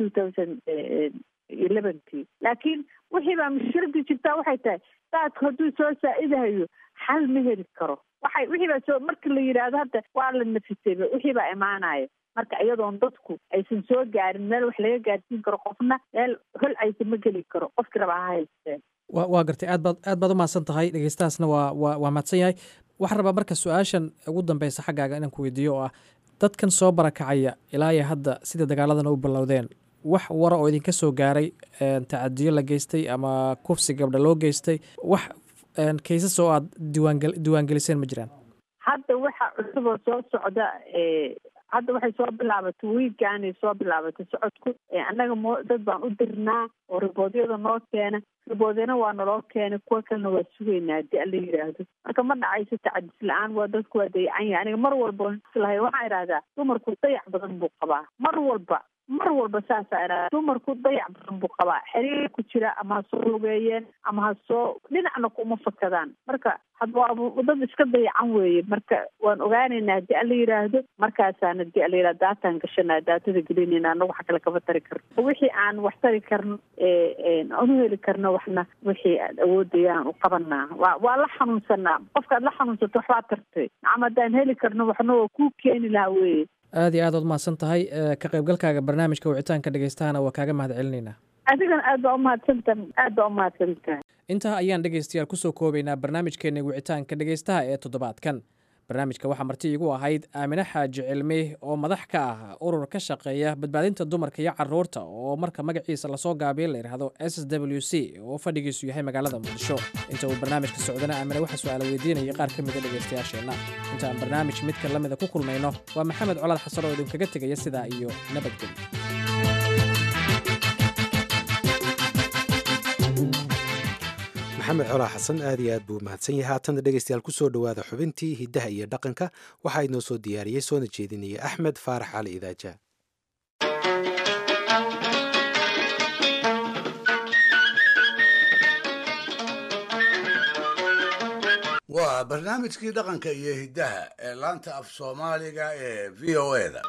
2011 laakiin wixii baa mushkiladii jirtaa waxay tahay daadku hadduu soo saa'idahayo xal ma heli karo wixii baa soo marka la yidhaahdo hadda waa la nafisayba wixii baa imaanaya marka iyadoon dadku aysan soo gaarin meel wax laga gaarsiin karo qofna meel hol aysan ma geli karo qofkii rabaa ha haysteen waa gartay aad baad umahadsan tahay dhegeystahaasna waa mahadsan yahay waxaan rabaa marka su-aashan ugu dambeysa xaggaaga inaan ku weydiiyo oo ah dadkan soo barakacaya ilaa iyo hadda sida dagaaladana u bilowdeen wax wara oo idinka soo gaaray tacadiyo la geystay ama kufsi gabdha loo geystay wax kaysas oo aad diiwaangeliseen ma jiraan hadda waxa cusub oo soo socda hadda waxay soo bilaabatay wiigaanay soo bilaabatay socodku annaga dad baan u dirnaa oo riboodyada noo keena riboodyana waa naloo keenay kuwa kalena waa sugaynaa haddii alla yidhaahdo marka ma dhacayso tacadis la-aan waa dadku waa dayacan yahay aniga mar walba islahay waxaan idhahdaa dumarku dayac badan buu qabaa mar walba mar walba saasa iraa dumarku dayac badan buu qabaa xiriir ku jira ama ha soo lugeeyeen ama ha soo dhinacna kuma fakadaan marka hadba dad iska dayacan weeye marka waan ogaanaynaa haddii alla yidhaahdo markaasaan haddii alla yidhahdo daataan gashanaa daatada gelinayna anagu wax kale kama tari karno wixii aan wax tari karno aan u heli karno waxna wixii aad awoodayaan u qabanaa waa la xanuunsanaa qofkaad la xanuunsato waxbaa tartay nacam haddaan heli karno waxna waa kuu keeni lahaa weye aad iyo aad ood mahadsan tahay ka qaybgalkaaga barnaamijka wicitaanka dhegeystahana waa kaaga mahad celinaynaa adigana aad baa umahadsantahay intaa ayaan dhegaystayaal kusoo koobaynaa barnaamijkeena wicitaanka dhegaystaha ee toddobaadkan barnaamijka waxaa marti iigu ahayd aamine xaaji cilmi oo madax ka ah urur ka shaqeeya badbaadinta dumarka iyo caruurta oo marka magaciisa lasoo gaabiyo la yidhaahdo SWC oo fadhigiisu yahay magaalada muqdisho inta uu barnaamijka socdana aamine waxaa su-aala weydiinayay qaar ka mida dhegaystayaasheenna inta aan barnaamij midka lamida ku kulmayno waa maxamed colaad xasan oo idinkaga tegaya sidaa iyo nabadgelyo maxamed colaa xasan aad iyo aad buu mahadsan yahay haatana dhegaystayaal kusoo dhowaada xubintii hiddaha iyo dhaqanka waxaa inoo soo diyaariyey soona jeedinaya axmed faarax cali idaaja waa barnaamijkii dhaqanka iyo hiddaha ee laanta af soomaaliga ee v o eda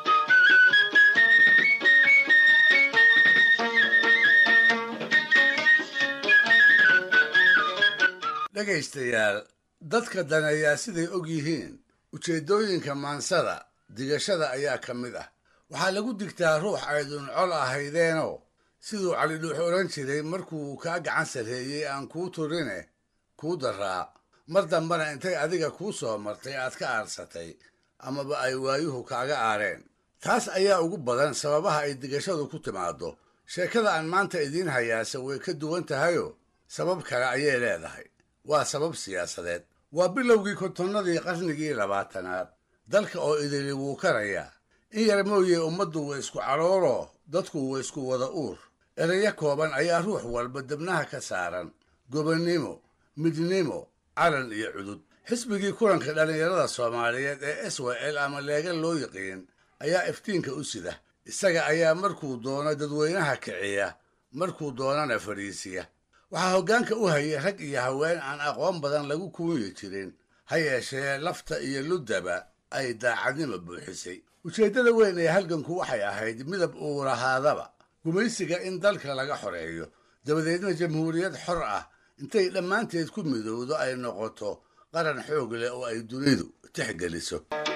dhegaystayaal dadka daneeyaa siday og yihiin ujeeddooyinka maansada digashada ayaa ka mid ah waxaa lagu digtaa ruux aydun col ahaydeenoo siduu calidhuux odhan jiray markuu kaa gacan sarreeyey aan kuu turine kuu daraa mar dambana intay adiga kuu soo martay aad ka aarsatay amaba ay waayuhu kaaga aareen taas ayaa ugu badan sababaha ay digashadu ku timaaddo sheekada aan maanta idiin hayaase way ka duwan tahayoo sabab kale ayay leedahay waa sabab siyaasadeed waa bilowgii kontonnadii qarnigii 20aad dalka oo idili wuu karayaa in yar mooye ummaddu way isku calooloo dadku way isku wada uur erayo kooban ayaa ruux walba debnaha ka saaran gobonnimo midnimo calan iyo cudud xisbigii kulanka dhallinyarada soomaaliyeed ee SWL ama leega loo yiqiin ayaa iftiinka u sida isaga ayaa markuu doono dadweynaha kiciya markuu doonana fadhiisiya waxaa hoggaanka u hayay rag iyo haween aan aqoon badan lagu kuuyi jirin ha yeeshee lafta iyo luddaba ay daacadnimo buuxisay ujeeddada weyn ee halganku waxay ahayd midab uu lahaadaba gumaysiga in dalka laga xoreeyo dabadeedna jamhuuriyad xor ah intay dhammaanteed ku midowdo ay noqoto qaran xoog leh oo ay dunidu tixgeliso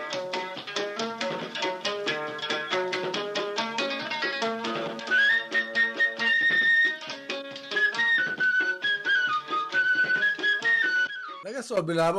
laga soo bilaabo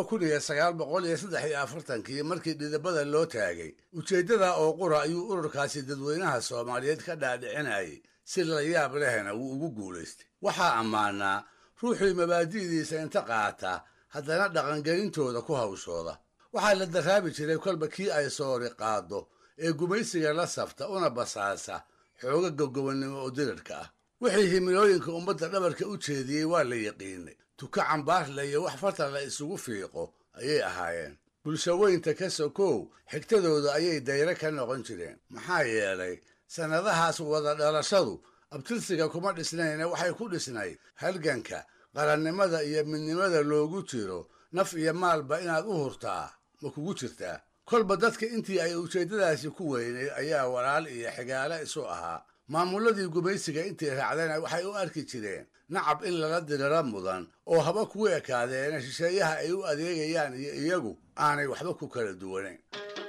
1943 markii dhidibada loo taagay ujeeddada oo qura ayuu ururkaasi dadweynaha soomaaliyeed ka dhaadhicinayay si la yaab lehna wuu ugu guulaystay waxaa ammaanaa ruuxii mabaadi'diisa inta qaata haddana dhaqangelintooda ku hawshooda waxaa la daraabi jiray kolba kii ay soori qaaddo ee gumaysiga la safta una basaasa xooga gobgobonnimo oo dirirka ah wixii himilooyinka ummadda dhabarka u jeediyey waa la yaqiinay tuka cambaarla iyo wax farta la isugu fiiqo ayay ahaayeen bulshaweynta ka sokow xigtadooda ayay dayre ka noqon jireen maxaa yeelay sannadahaas wada dhalashadu abtirsiga kuma dhisnayne waxay ku dhisnay halganka qarannimada iyo midnimada loogu jiro naf iyo maalba inaad u hurtaa ma kugu jirtaa kolba dadka intii ay ujeeddadaasi ku weyneyd ayaa walaal iyo xigaale isu ahaa maamulladii gumaysiga intii raacdayna waxay u arki jireen nacab in lala diriro mudan oo haba kugu ekaadeena shisheeyaha ay u adeegayaan iyo iyagu aanay waxba ku kala duwanayn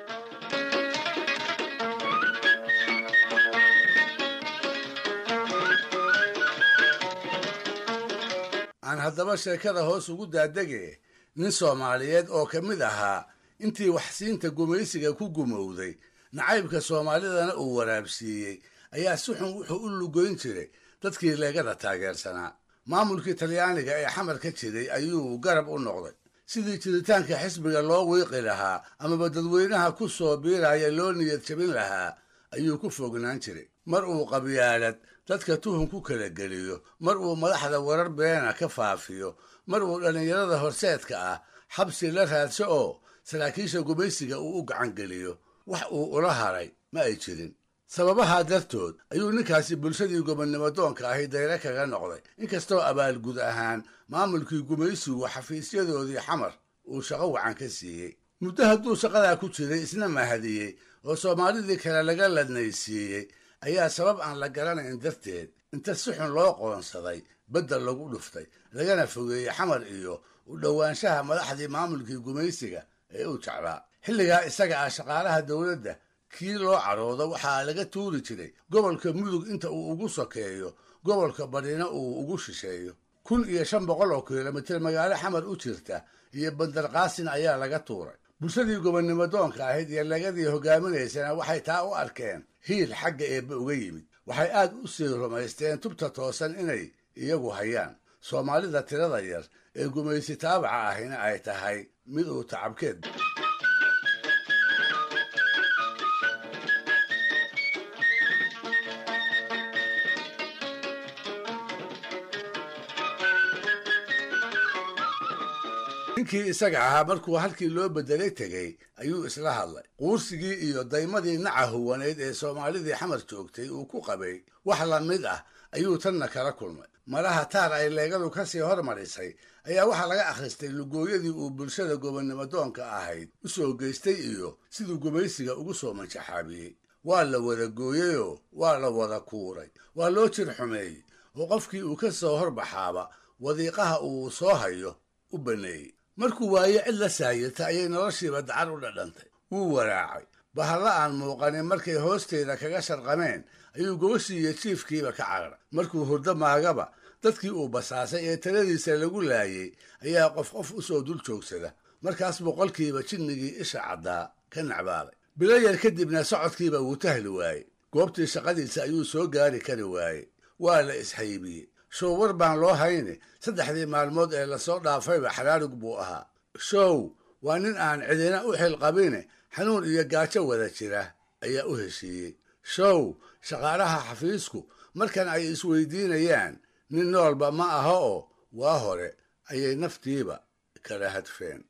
aan haddaba sheekada hoos ugu daadege nin soomaaliyeed oo ka mid ahaa intii waxsiinta gumaysiga ku gumowday nacaybka soomaalidana uu waraabsiiyey ayaa si xun wuxuu u lugoyn jiray dadkii leegada taageersanaa maamulkii talyaaniga ee xamar ka jiray ayuu garab u noqday sidii jiritaanka xisbiga loo wiiqi lahaa amaba dadweynaha ku soo biiraya loo niyad jabin lahaa ayuu ku fognaan jiray mar uu qabyaalad dadka tuhun ku kala geliyo mar uu madaxda warar beena ka faafiyo mar uu dhallinyarada horseedka ah xabsi la raadso oo saraakiisha gumaysiga uu u gacan geliyo wax uu ula haray ma ay jirin sababahaa dartood ayuu ninkaasi bulshadii gobonnimo doonka ahi dayre kaga noqday inkastoo abaalgud ahaan maamulkii gumaysigu xafiisyadoodii xamar uu shaqo wacan ka siiyey muddo hadduu shaqadaa ku jiray isna mahadiyey oo soomaalidii kale laga ladnaysiiyey ayaa sabab aan la garanayn darteed inta si xun loo qoonsaday beddel lagu dhuftay lagana fogeeyey xamar iyo u dhowaanshaha madaxdii maamulkii gumaysiga ee uu jeclaa xilligaa isaga ah shaqaalaha dowladda kii loo caroodo waxaa laga tuuri jiray gobolka mudug inta uu ugu sokeeyo gobolka badhina uu ugu shisheeyo 1500 oo kilomitir magaalo xamar u jirta iyo bandarqaasin ayaa laga tuuray bulshadii gobonnimo doonka ahayd iyo lagadii hogaaminaysana waxay taa u arkeen hiil xagga eebbe uga yimid waxay aad u sii rumaysteen tubta toosan inay iyagu hayaan soomaalida tirada yar ee gumaysi taabaca ahina ay tahay mid uu tacabkeed ninkii isaga ahaa markuu halkii loo beddelay tegey ayuu isla hadlay quursigii iyo daymadii naca huwaneyd ee soomaalidii xamar joogtay uu ku qabay wax la mid ah ayuu tanna kala kulmay malaha taar ay leegadu ka sii hormarisay ayaa waxaa laga akhristay lugooyadii uu bulshada gobonnimo doonka ahayd u soo geystay iyo siduu gumaysiga ugu soo manjaxaabiyey waa la wada gooyeyoo waa la wada kuuray waa loo jir xumeeyey oo qofkii uu ka soo horbaxaaba wadiiqaha uu soo hayo u banneeyey markuu waaye cid la saayirta ayay noloshiiba dacar u dhadhantay wuu waraacay bahalla aan muuqanin markay hoosteeda kaga sharqameen ayuu gogashii iyo jiifkiiba ka cararay markuu hurdo maagaba dadkii uu basaasay ee taladiisa lagu laayey ayaa qof qof u soo dul joogsada markaas boqolkiiba jinnigii isha caddaa ka nacbaaday bilo yar kadibna socodkiiba wuu tahli waayey goobtii shaqadiisa ayuu soo gaari kari waayey waa la ishaybiyey show war baan loo hayne 3 maalmood ee lasoo dhaafayba xaraarug buu ahaa show waa nin aan cidina u xilqabine xanuun iyo gaajo wada jira ayaa u heshiiyey show shaqaalaha xafiisku markan ay isweydiinayaan nin noolba ma aha oo waa hore ayay naftiiba kala hadfeen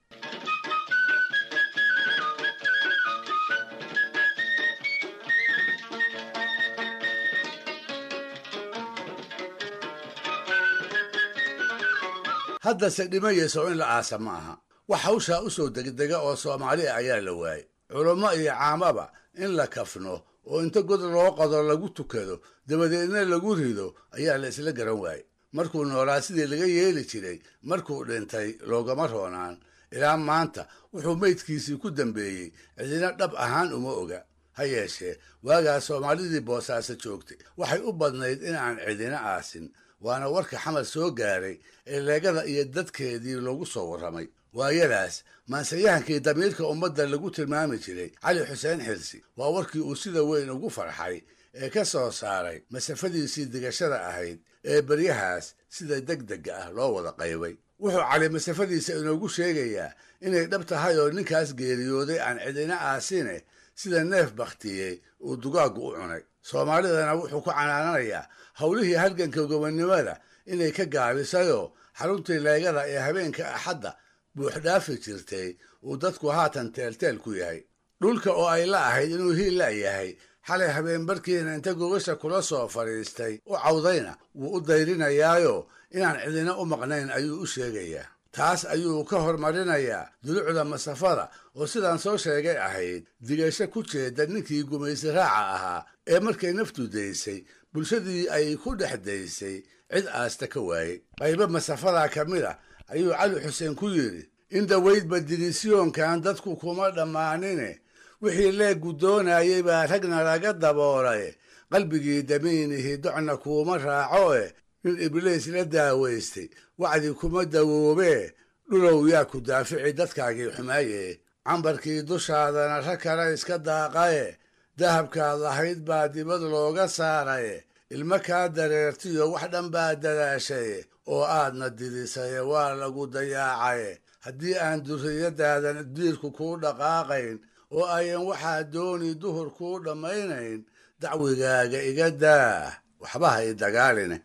haddase dhimayayso in la aasa ma aha wax hawshaa u soo degdega oo soomaali ah ayaa la waayey culummo iyo caamaba in la kafno oo inta god loo qodo lagu tukado dabadeedna lagu rido ayaa la isla garan waayey markuu noolaa sidii laga yeeli jiray markuu dhintay loogama roonaan ilaa maanta wuxuu meydkiisii ku dambeeyey cidina dhab ahaan uma oga ha yeeshee waagaa soomaalidii boosaaso joogtay waxay u badnayd in aan cidina aasin waana warka xamar soo gaaray ee leegada iyo dadkeedii loogu soo warramay waayadaas maansayahankii damiirka ummadda lagu tilmaami jiray cali xuseen xilsi waa warkii uu sida weyn ugu farxay ee ka soo saaray masafadiisii digashada ahayd ee beryahaas sida degdega ah loo wada qaybay wuxuu cali masafadiisa inoogu sheegayaa inay dhab tahay oo ninkaas geeriyooday aan cidina aasine sida neef bakhtiyey uu dugaaggu u cunay soomaalidana wuxuu ku canaananayaa howlihii halganka gobonnimada inay ka gaabisayoo xaruntii leegada ee habeenka axadda buuxdhaafi jirtay uu dadku haatan teelteel ku yahay dhulka oo ay la ahayd inuu hiil la yahay xalay habeenbarkiina inta gogasha kula soo fadhiistay u cawdayna wuu u dayrinayaayo inaan cidina u maqnayn ayuu u sheegayaa taas ayuu ka hormarinayaa dulucda masafada oo sidaan soo sheegay ahayd digasho ku jeeda ninkii gumaysi raaca ahaa ee markay naftu daysay bulshadii ay ku dhex daysay cid aasta ka waayey qaybo masafadaa ka mid ah ayuu cali xuseen ku yidhi in dawaydba dirisyoonkan dadku kuma dhammaanine wixii leeggu doonayey baa ragna laga daboolay qalbigii damiinihii docna kuuma raaco nin ibliis la daawaystay wacdi kuma dawoobee dhulow yaa ku daafici dadkaagii xumaaye cambarkii dushaadana rag kale iska daaqaye dahabkaad lahayd baa dibad looga saaraye ilmo kaa dareertiyo wax dhan baa dadaashaye oo aadna didisaye waa lagu dayaacaye haddii aan durriyadaadan diirku kuu dhaqaaqayn oo ayan waxaa dooni duhur kuu dhammaynayn dacwigaaga iga daah waxba ha i dagaaline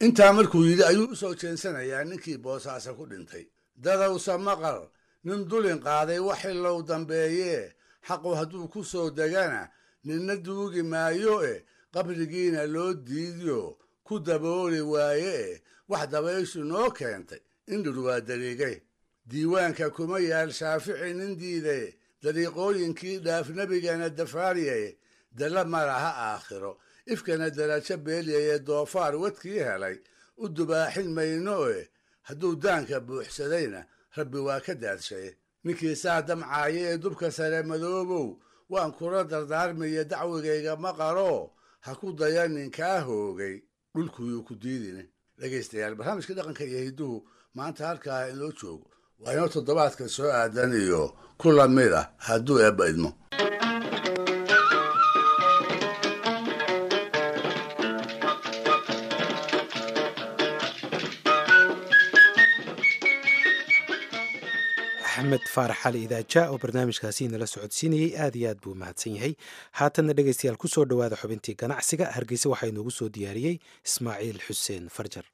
intaa markuu yidhi ayuu u soo jeensanayaa ninkii boosaaso ku dhintay. dadowsa maqal nin dulin qaaday waxilow dambeeyee xaqu hadduu ku soo degana ninna duugi maayo qabrigiina loo diidiyo ku dabooli waaye wax dabayshu noo keentay indhur waa dariigay. diiwaanka kuma yaal shaafici nin diiday dariiqooyinkii dhaaf nebigana dafaariyay dalla malaha aakhiro ifkana darajo beelyaye doofaar wadkii helay u dubaaxin mayno hadduu daanka buuxsadayna rabbi waa ka daadshaye. ninkii saa damcaaye ee dubka sare madoobow waan kula dardaarmaya dacwigayga maqalo ha ku daya ninkaa hoogay dhulkuyuu ku diidine. dhegaystayaal barnaamijka dhaqanka iyo hidduhu maanta halkaa inoo joogo waa inoo toddobaadka soo aadan iyo ku lamid ah hadduu eebba idmo. axmed faarax xali idaaja oo barnaamijkaasi nala socodsiinayey aad iyo aad buu mahadsan yahay. haatanna dhegaystayaal ku soo dhowaada xubintii ganacsiga. hargeysa waxaa inoogu soo diyaariyey ismaaciil xuseen farjar.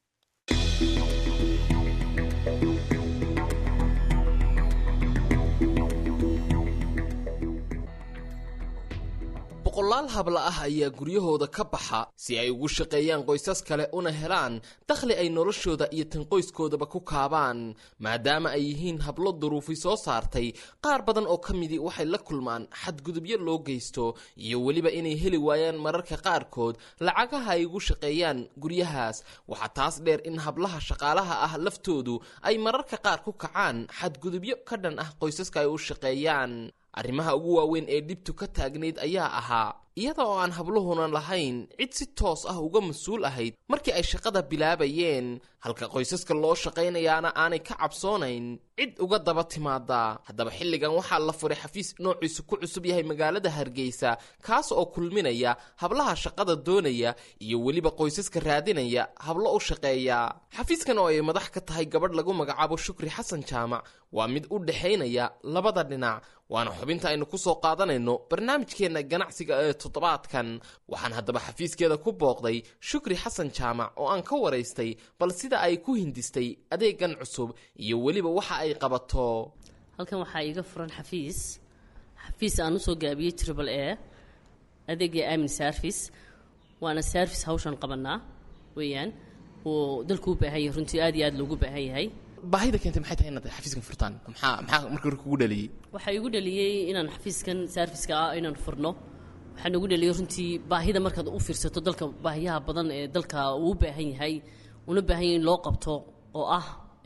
boqolaal habla ah ayaa guryahooda ka baxa si ay ugu shaqeeyaan qoysas kale una helaan dakhli ay noloshooda iyo tan qoyskoodaba ku kaabaan. maadaama ay yihiin hablo duruufi soo saartay, qaar badan oo ka midii waxay la kulmaan xadgudubyo loo geysto iyo weliba inay heli waayaan mararka qaarkood lacagaha ay ugu shaqeeyaan guryahaas. waxaa taas dheer in hablaha shaqaalaha ah laftoodu ay mararka qaar ku kacaan xadgudubyo ka dhan ah qoysaska ay u shaqeeyaan. arrimaha ugu waaweyn ee dhibtu ka taagnayd ayaa ahaa iyada oo aan habluhuna lahayn cid si toos ah uga mas-uul ahayd markii ay shaqada bilaabayeen, halka qoysaska loo shaqaynayaana aanay ka cabsoonayn cid uga daba timaada. haddaba xilligan waxaa la furay xafiis noociisu ku cusub yahay magaalada Hargeysa, kaas oo kulminaya hablaha shaqada doonaya iyo weliba qoysaska raadinaya hablo u shaqeeya. xafiiskan oo ay madax ka tahay gabadh lagu magacaabo Shukri Xasan Jaamac waa mid u dhaxaynaya labada dhinac, waana xubinta aynu ku soo qaadanayno barnaamijkeena ganacsiga ee toddobaadkan. waxaan haddaba xafiiskeeda ku booqday Shukri Xasan Jaamac oo aan ka waraystay bal sida ay ku hindistay adeegan cusub iyo weliba waxa ay qabato. halkan waxaa iga furan xafiis aan usoo gaabiyey Triple A adeegga Aamin Service. waana service hawshan qabanaa weeyaan oo dalku u baahan yahay, runtii aad iyo aad loogu baahan yahay. baahida keentay maxay tahay inaad xafiiskan furtaan? maxaa markii hore kugu dhaliyey? waxaa igu dhaliyey inaan xafiiskan serviceka ah inaan furno. waxaan ugu dhaliyey runtii baahida markaad u fiirsato dalka baahiyaha badan ee dalka uu u baahan yahay, una baahan yahay in loo qabto oo ah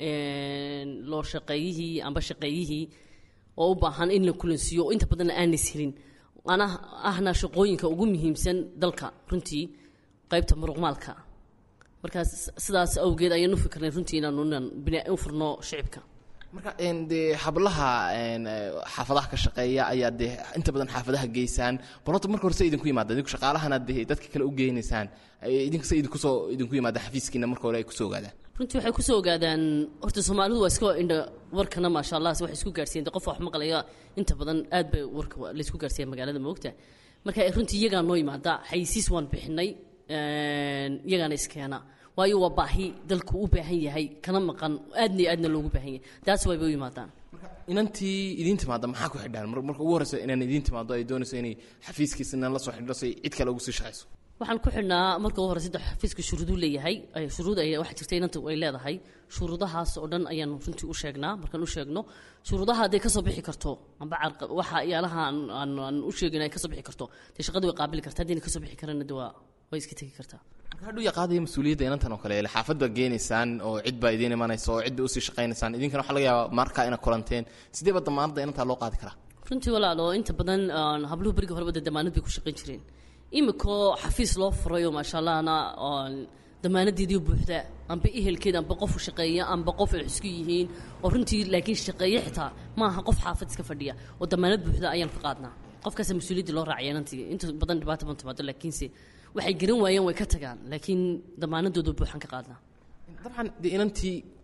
loo shaqeeyihii amba shaqeeyihii oo u baahan in la kulansiiyo oo inta badanna aanay helin. ahna shaqooyinka ugu muhiimsan dalka runtii qaybta muruqmaalka. markaas sidaas awgeed ayaan u fikirnay runtii inaan u furno shicibka. marka dee hablaha xaafadaha ka shaqeeya ayaa dee inta badan xaafadaha geysaan, balota marka hore se idinku yimaada idinku shaqaalahana dee dadka kale u geynaysaan, idinka se idinku yimaada xafiiskiina marka hore ay kusoo ogaadaan? runtii waxay kusoo ogaadaan horta Soomaalidu waa iska indha warkana maasha Allah wax isku gaarsiiyeen qof wax maqlaya inta badan aad bay warka la isku gaarsiiyeen magaalada moogta. marka runtii iyaga noo yimaada xayisiis waan bixinay iyagana iskeena, waayo waa baahi dalku u baahan yahay kana maqan aadna loogu baahan yahay. taas way u yimaadaan. inantii idin timaada maxaa ku xidhaan marka ugu horeysa inaan idin timaado ay doonayso inay xafiiskiisana la soo xidho si cid kale ugu sii shaqeyso? waxaan ku xidhnaa marka ugu horeysa xafiiska shuruuduu leeyahay, shuruud ay waxa jirtay inanta ay leedahay. shuruudahaas oo dhan ayaan runtii u sheegnaa. markaan u sheegno shuruudaha hadday ka soo bixi karto amba waxa iyaalaha aan u sheegin ay ka soo bixi karto dee shaqadii way qaabili kartaa. haddayna ka soo bixi karana dee way iska tegi kartaa. hadhuu yaqaadaya mas-uuliyadda inantan oo kale xaafad baa geenaysaan oo cid baa idiin imanaysa oo cid bay usii shaqaynaysaan, idinkana waxaa laga yaabaa markaa ina kulanteen, sidee ba damaanadda inantaa loo qaadi karaa? runtii walaalo inta badan habluhu beriga horeba dee damaanad bay ku shaqayn jireen. imikoo xafiis loo furayo maasha allahna damaanadeedii buuxda amba ehelkeeda amba qof shaqeeya amba qof ay isku yihiin oo runtii laakiin shaqeeya xitaa maaha qof xaafad iska fadhiya oo damaanad buuxda ayaan ka qaadnaa. qofkaas mas-uuliyadda loo raacaya inantii inta badan dhibaato ma timaado, laakiinse waxay garan waayeen way ka tagaan, laakiin damaanadooda buuxan ka qaadnaa. dabcan dee inantii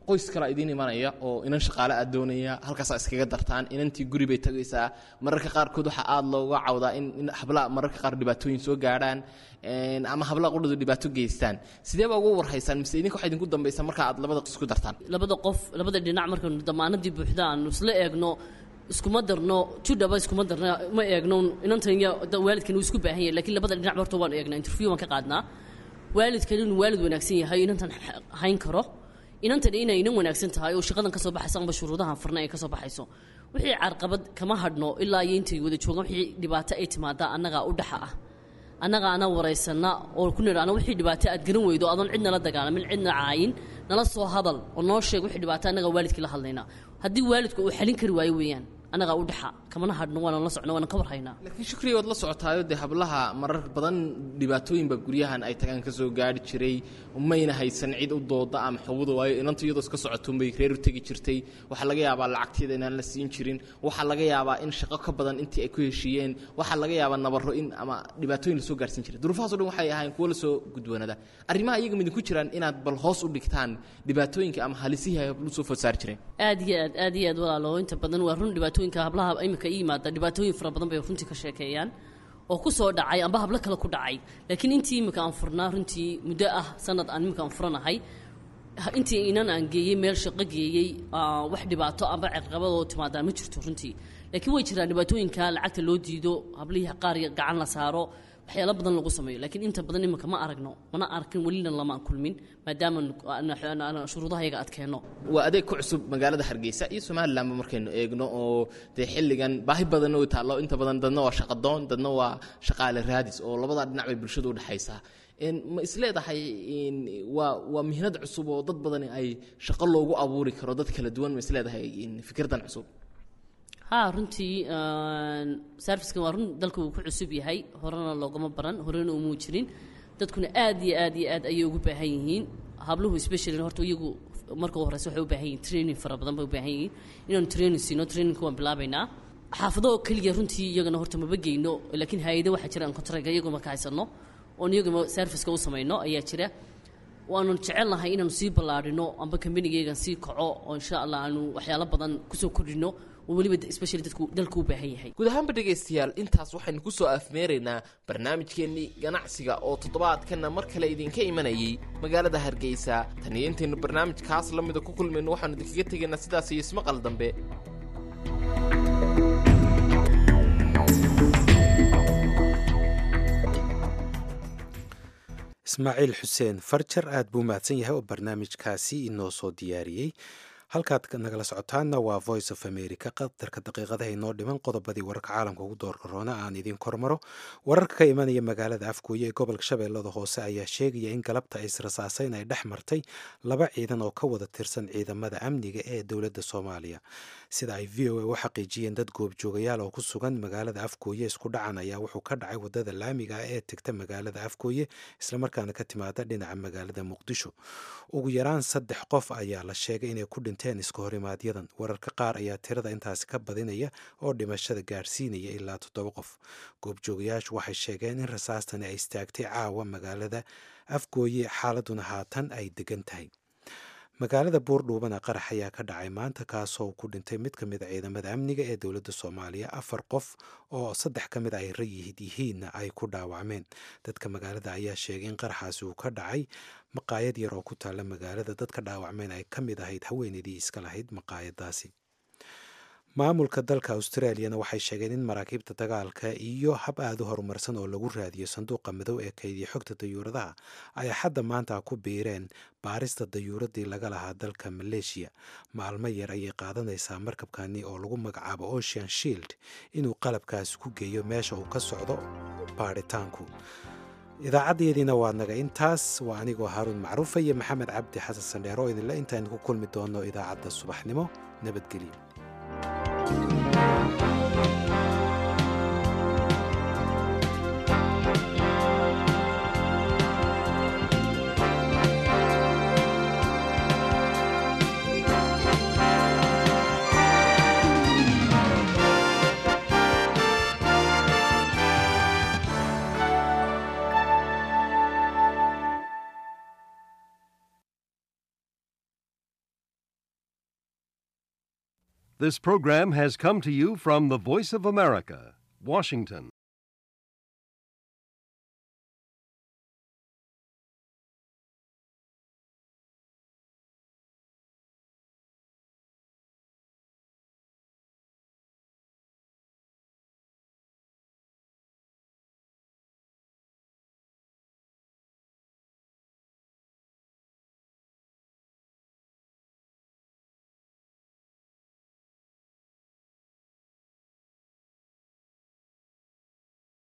qoys kale idiin imanaya oo inan shaqaale aad doonaya halkaasaa iskaga dartaan inantii guri bay tagaysaa mararka qaarkood waxaa aada looga cawdaa in hablaha mararka qaar dhibaatooyin soo gaadhaan ama hablaha qudhadu dhibaato geystaan sidee baa ugu warhaysaan mise idinka waxaa idinku dambaysaa marka aad labada isku dartaan labada dhinac markaynu damaanadii buuxda aanu isla eegno iskuma darno judhaba iskuma darno ma eegno inantan iyo waalidkan uu isku baahan yahay laakiin labada dhinac horta waan eegnaa interview waan ka qaadnaa waalidkan inuu waalid wanaagsan yahay inantan hayn karo inantan inay inan wanaagsan tahay oo shaqadan ka soo baxaysa amba shuruudahan furna ay ka soo baxayso wixii carqabad kama hadhno ilaa iyo intay wada joogaan wixii dhibaato ay timaada annagaa u dhaxa ah annaga ana waraysana oo ku niraana wixii dhibaato aad garan weydo adoon cidna la dagaalamin cidna caayin nala soo hadal oo noo sheeg wixii dhibaato annaga waalidkii la hadlaynaa haddii waalidku uu xalin kari waayo weeyaan annagaa u dhaxa kamana hadhno waana la socno waana ka warhaynaa laakiin shukriya waad la socotaayo dee hablaha marar badan dhibaatooyinba guryahan ay tagaan ka soo gaari jiray mayna haysan cid u dooda ama xuquuqda waayo inanta iyadoo iska socotunbay reer u tegi jirtay waxaa laga yaabaa lacagteeda inaan la siin jirin waxaa laga yaabaa in shaqo ka badan intii ay ku heshiiyeen waxaa laga yaabaa nabaro in ama dhibaatooyin lasoo gaarsiin jiray duruufahaas o dhan waxay ahayn kuwo lasoo gudboonada arrimaha iyaga midinku jiraan inaad bal hoos u dhigtaan dhibaatooyinka ama halisihii ay hablu soo food saari jireen aad iyo aad walaalo inta badan waa run dhibaatooyinka hablaha imika ii yimaada dhibaatooyin fara badan bay runtii ka sheekeeyaan oo ku soo dhacay amba hablo kale ku dhacay laakiin intii imika aan furnaa runtii muddo ah sanad aan imika aan furanahay intii inan aan geeyey meel shaqo geeyey wax dhibaato amba ciqabadoo timaadaan ma jirto runtii laakiin way jiraan dhibaatooyinka lacagta loo diido hablihii qaar gacan la saaro waxyaalo badan lagu sameeyo laakiin inta badan imika ma aragno mana arkin welina lama kulmin maadaama shuruudaha yaga adkeenno waa adeeg ku cusub magaalada hargeysa iyo somalilandba markaynu eegno oo dee xilligan baahi badan oo taallo inta badan dadna waa shaqadoon dadna waa shaqaale raadis oo labada dhinac bay bulshada u dhexaysaa ma isleedahay waa mihnad cusub oo dad badani ay shaqo loogu abuuri karo dad kala duwan ma isleedahay fikirdan cusub runtii sarfiskan waa run dalka uu ku cusub yahay horena loogama baran horena umuu jirin dadkuna aad iyo aad ayay ugu baahan yihiin habluhu especially horta iyagu marka u horeysa waxay u baahan yihiin training fara badan bay u baahan yihiin inaanu training siino trainingka waan bilaabaynaa xaafado keliya runtii iyagana horta maba geyno laakiin hay-ado waxaa jira aan kontarayga iyagu marka haysano oon iyaguna serviceka u samayno ayaa jira waanu jecelnahay inaanu sii ballaadhino amba kambanigaygan sii kaco oo insha allah aanu waxyaalo badan kusoo kordhino oo weliba especially dadku dalku u baahan yahay guud ahaanba dhegaystayaal intaas waxaynu ku soo afmeeraynaa barnaamijkeennii ganacsiga oo toddobaadkana mar kale idinka imanayay magaalada hargeysa tan iyo intaynu barnaamijkaas la mida ku kulmayno waxaanu idinkaga tegaynaa sidaas iyo ismaqal dambe ismaaciil xuseen farjar aad buu mahadsan yahay oo barnaamijkaasi inoo soo diyaariyey halkaad nagala socotaanna waa voice of america qadarka daqiiqadaha inoo dhiman qodobadii wararka caalamka ugu doorka roona aan idiin kormaro wararka ka imanaya magaalada afgooye ee gobolka shabeellada hoose ayaa sheegaya in galabta israsaaseyn ay dhex martay laba ciidan oo ka wada tirsan ciidamada amniga ee dowladda soomaaliya sida ay v o a u xaqiijiyeen dad goobjoogayaal oo ku sugan magaalada afgooye isku dhacan ayaa wuxuu ka dhacay wadada laamiga ah ee tegta magaalada afgooye islamarkaana ka timaada dhinaca magaalada muqdisho ugu yaraan 3 qof ayaa la sheegay inay ku dhinteen iska horimaadyadaan wararka qaar ayaa tirada intaasi ka badinaya oo dhimashada gaarsiinaya ilaa 7 qof goobjoogayaashu waxay sheegeen in rasaastani ay istaagtay caawa magaalada afgooye xaaladuna haatan ay degan tahay magaalada buurdhuubana qarax ayaa ka dhacay maanta kaasoo ku dhintay mid ka mid a ciidamada amniga ee dowladda soomaaliya 4 qof oo 3 ka mid ay rayid yihiinna ay ku dhaawacmeen dadka magaalada ayaa sheegay in qaraxaasi uu ka dhacay maqaayad yar oo ku taalla magaalada dadka dhaawacmeen ay ka mid ahayd haweeneydii iska lahayd maqaayadaasi maamulka dalka australiyana waxay sheegeen in maraakiibta dagaalka iyo hab aad u horumarsan oo lagu raadiyo sanduuqa madow ee kaydiya xogta dayuuradaha ay xadda maanta ku biireen baarista dayuuradii laga lahaa dalka maleeshiya maalmo yar ayay qaadanaysaa markabkani oo lagu magacaabo ocean shield inuu qalabkaasi ku geeyo meesha uu ka socdo baaritaanku idaacadeediina waa naga intaas waa anigoo haaruun macruufa iyo maxamed cabdi xasan sandheer oo idinle intaaynu ku kulmi doonno idaacadda subaxnimo nabadgelyo This program has come to you from the Voice of America, Washington.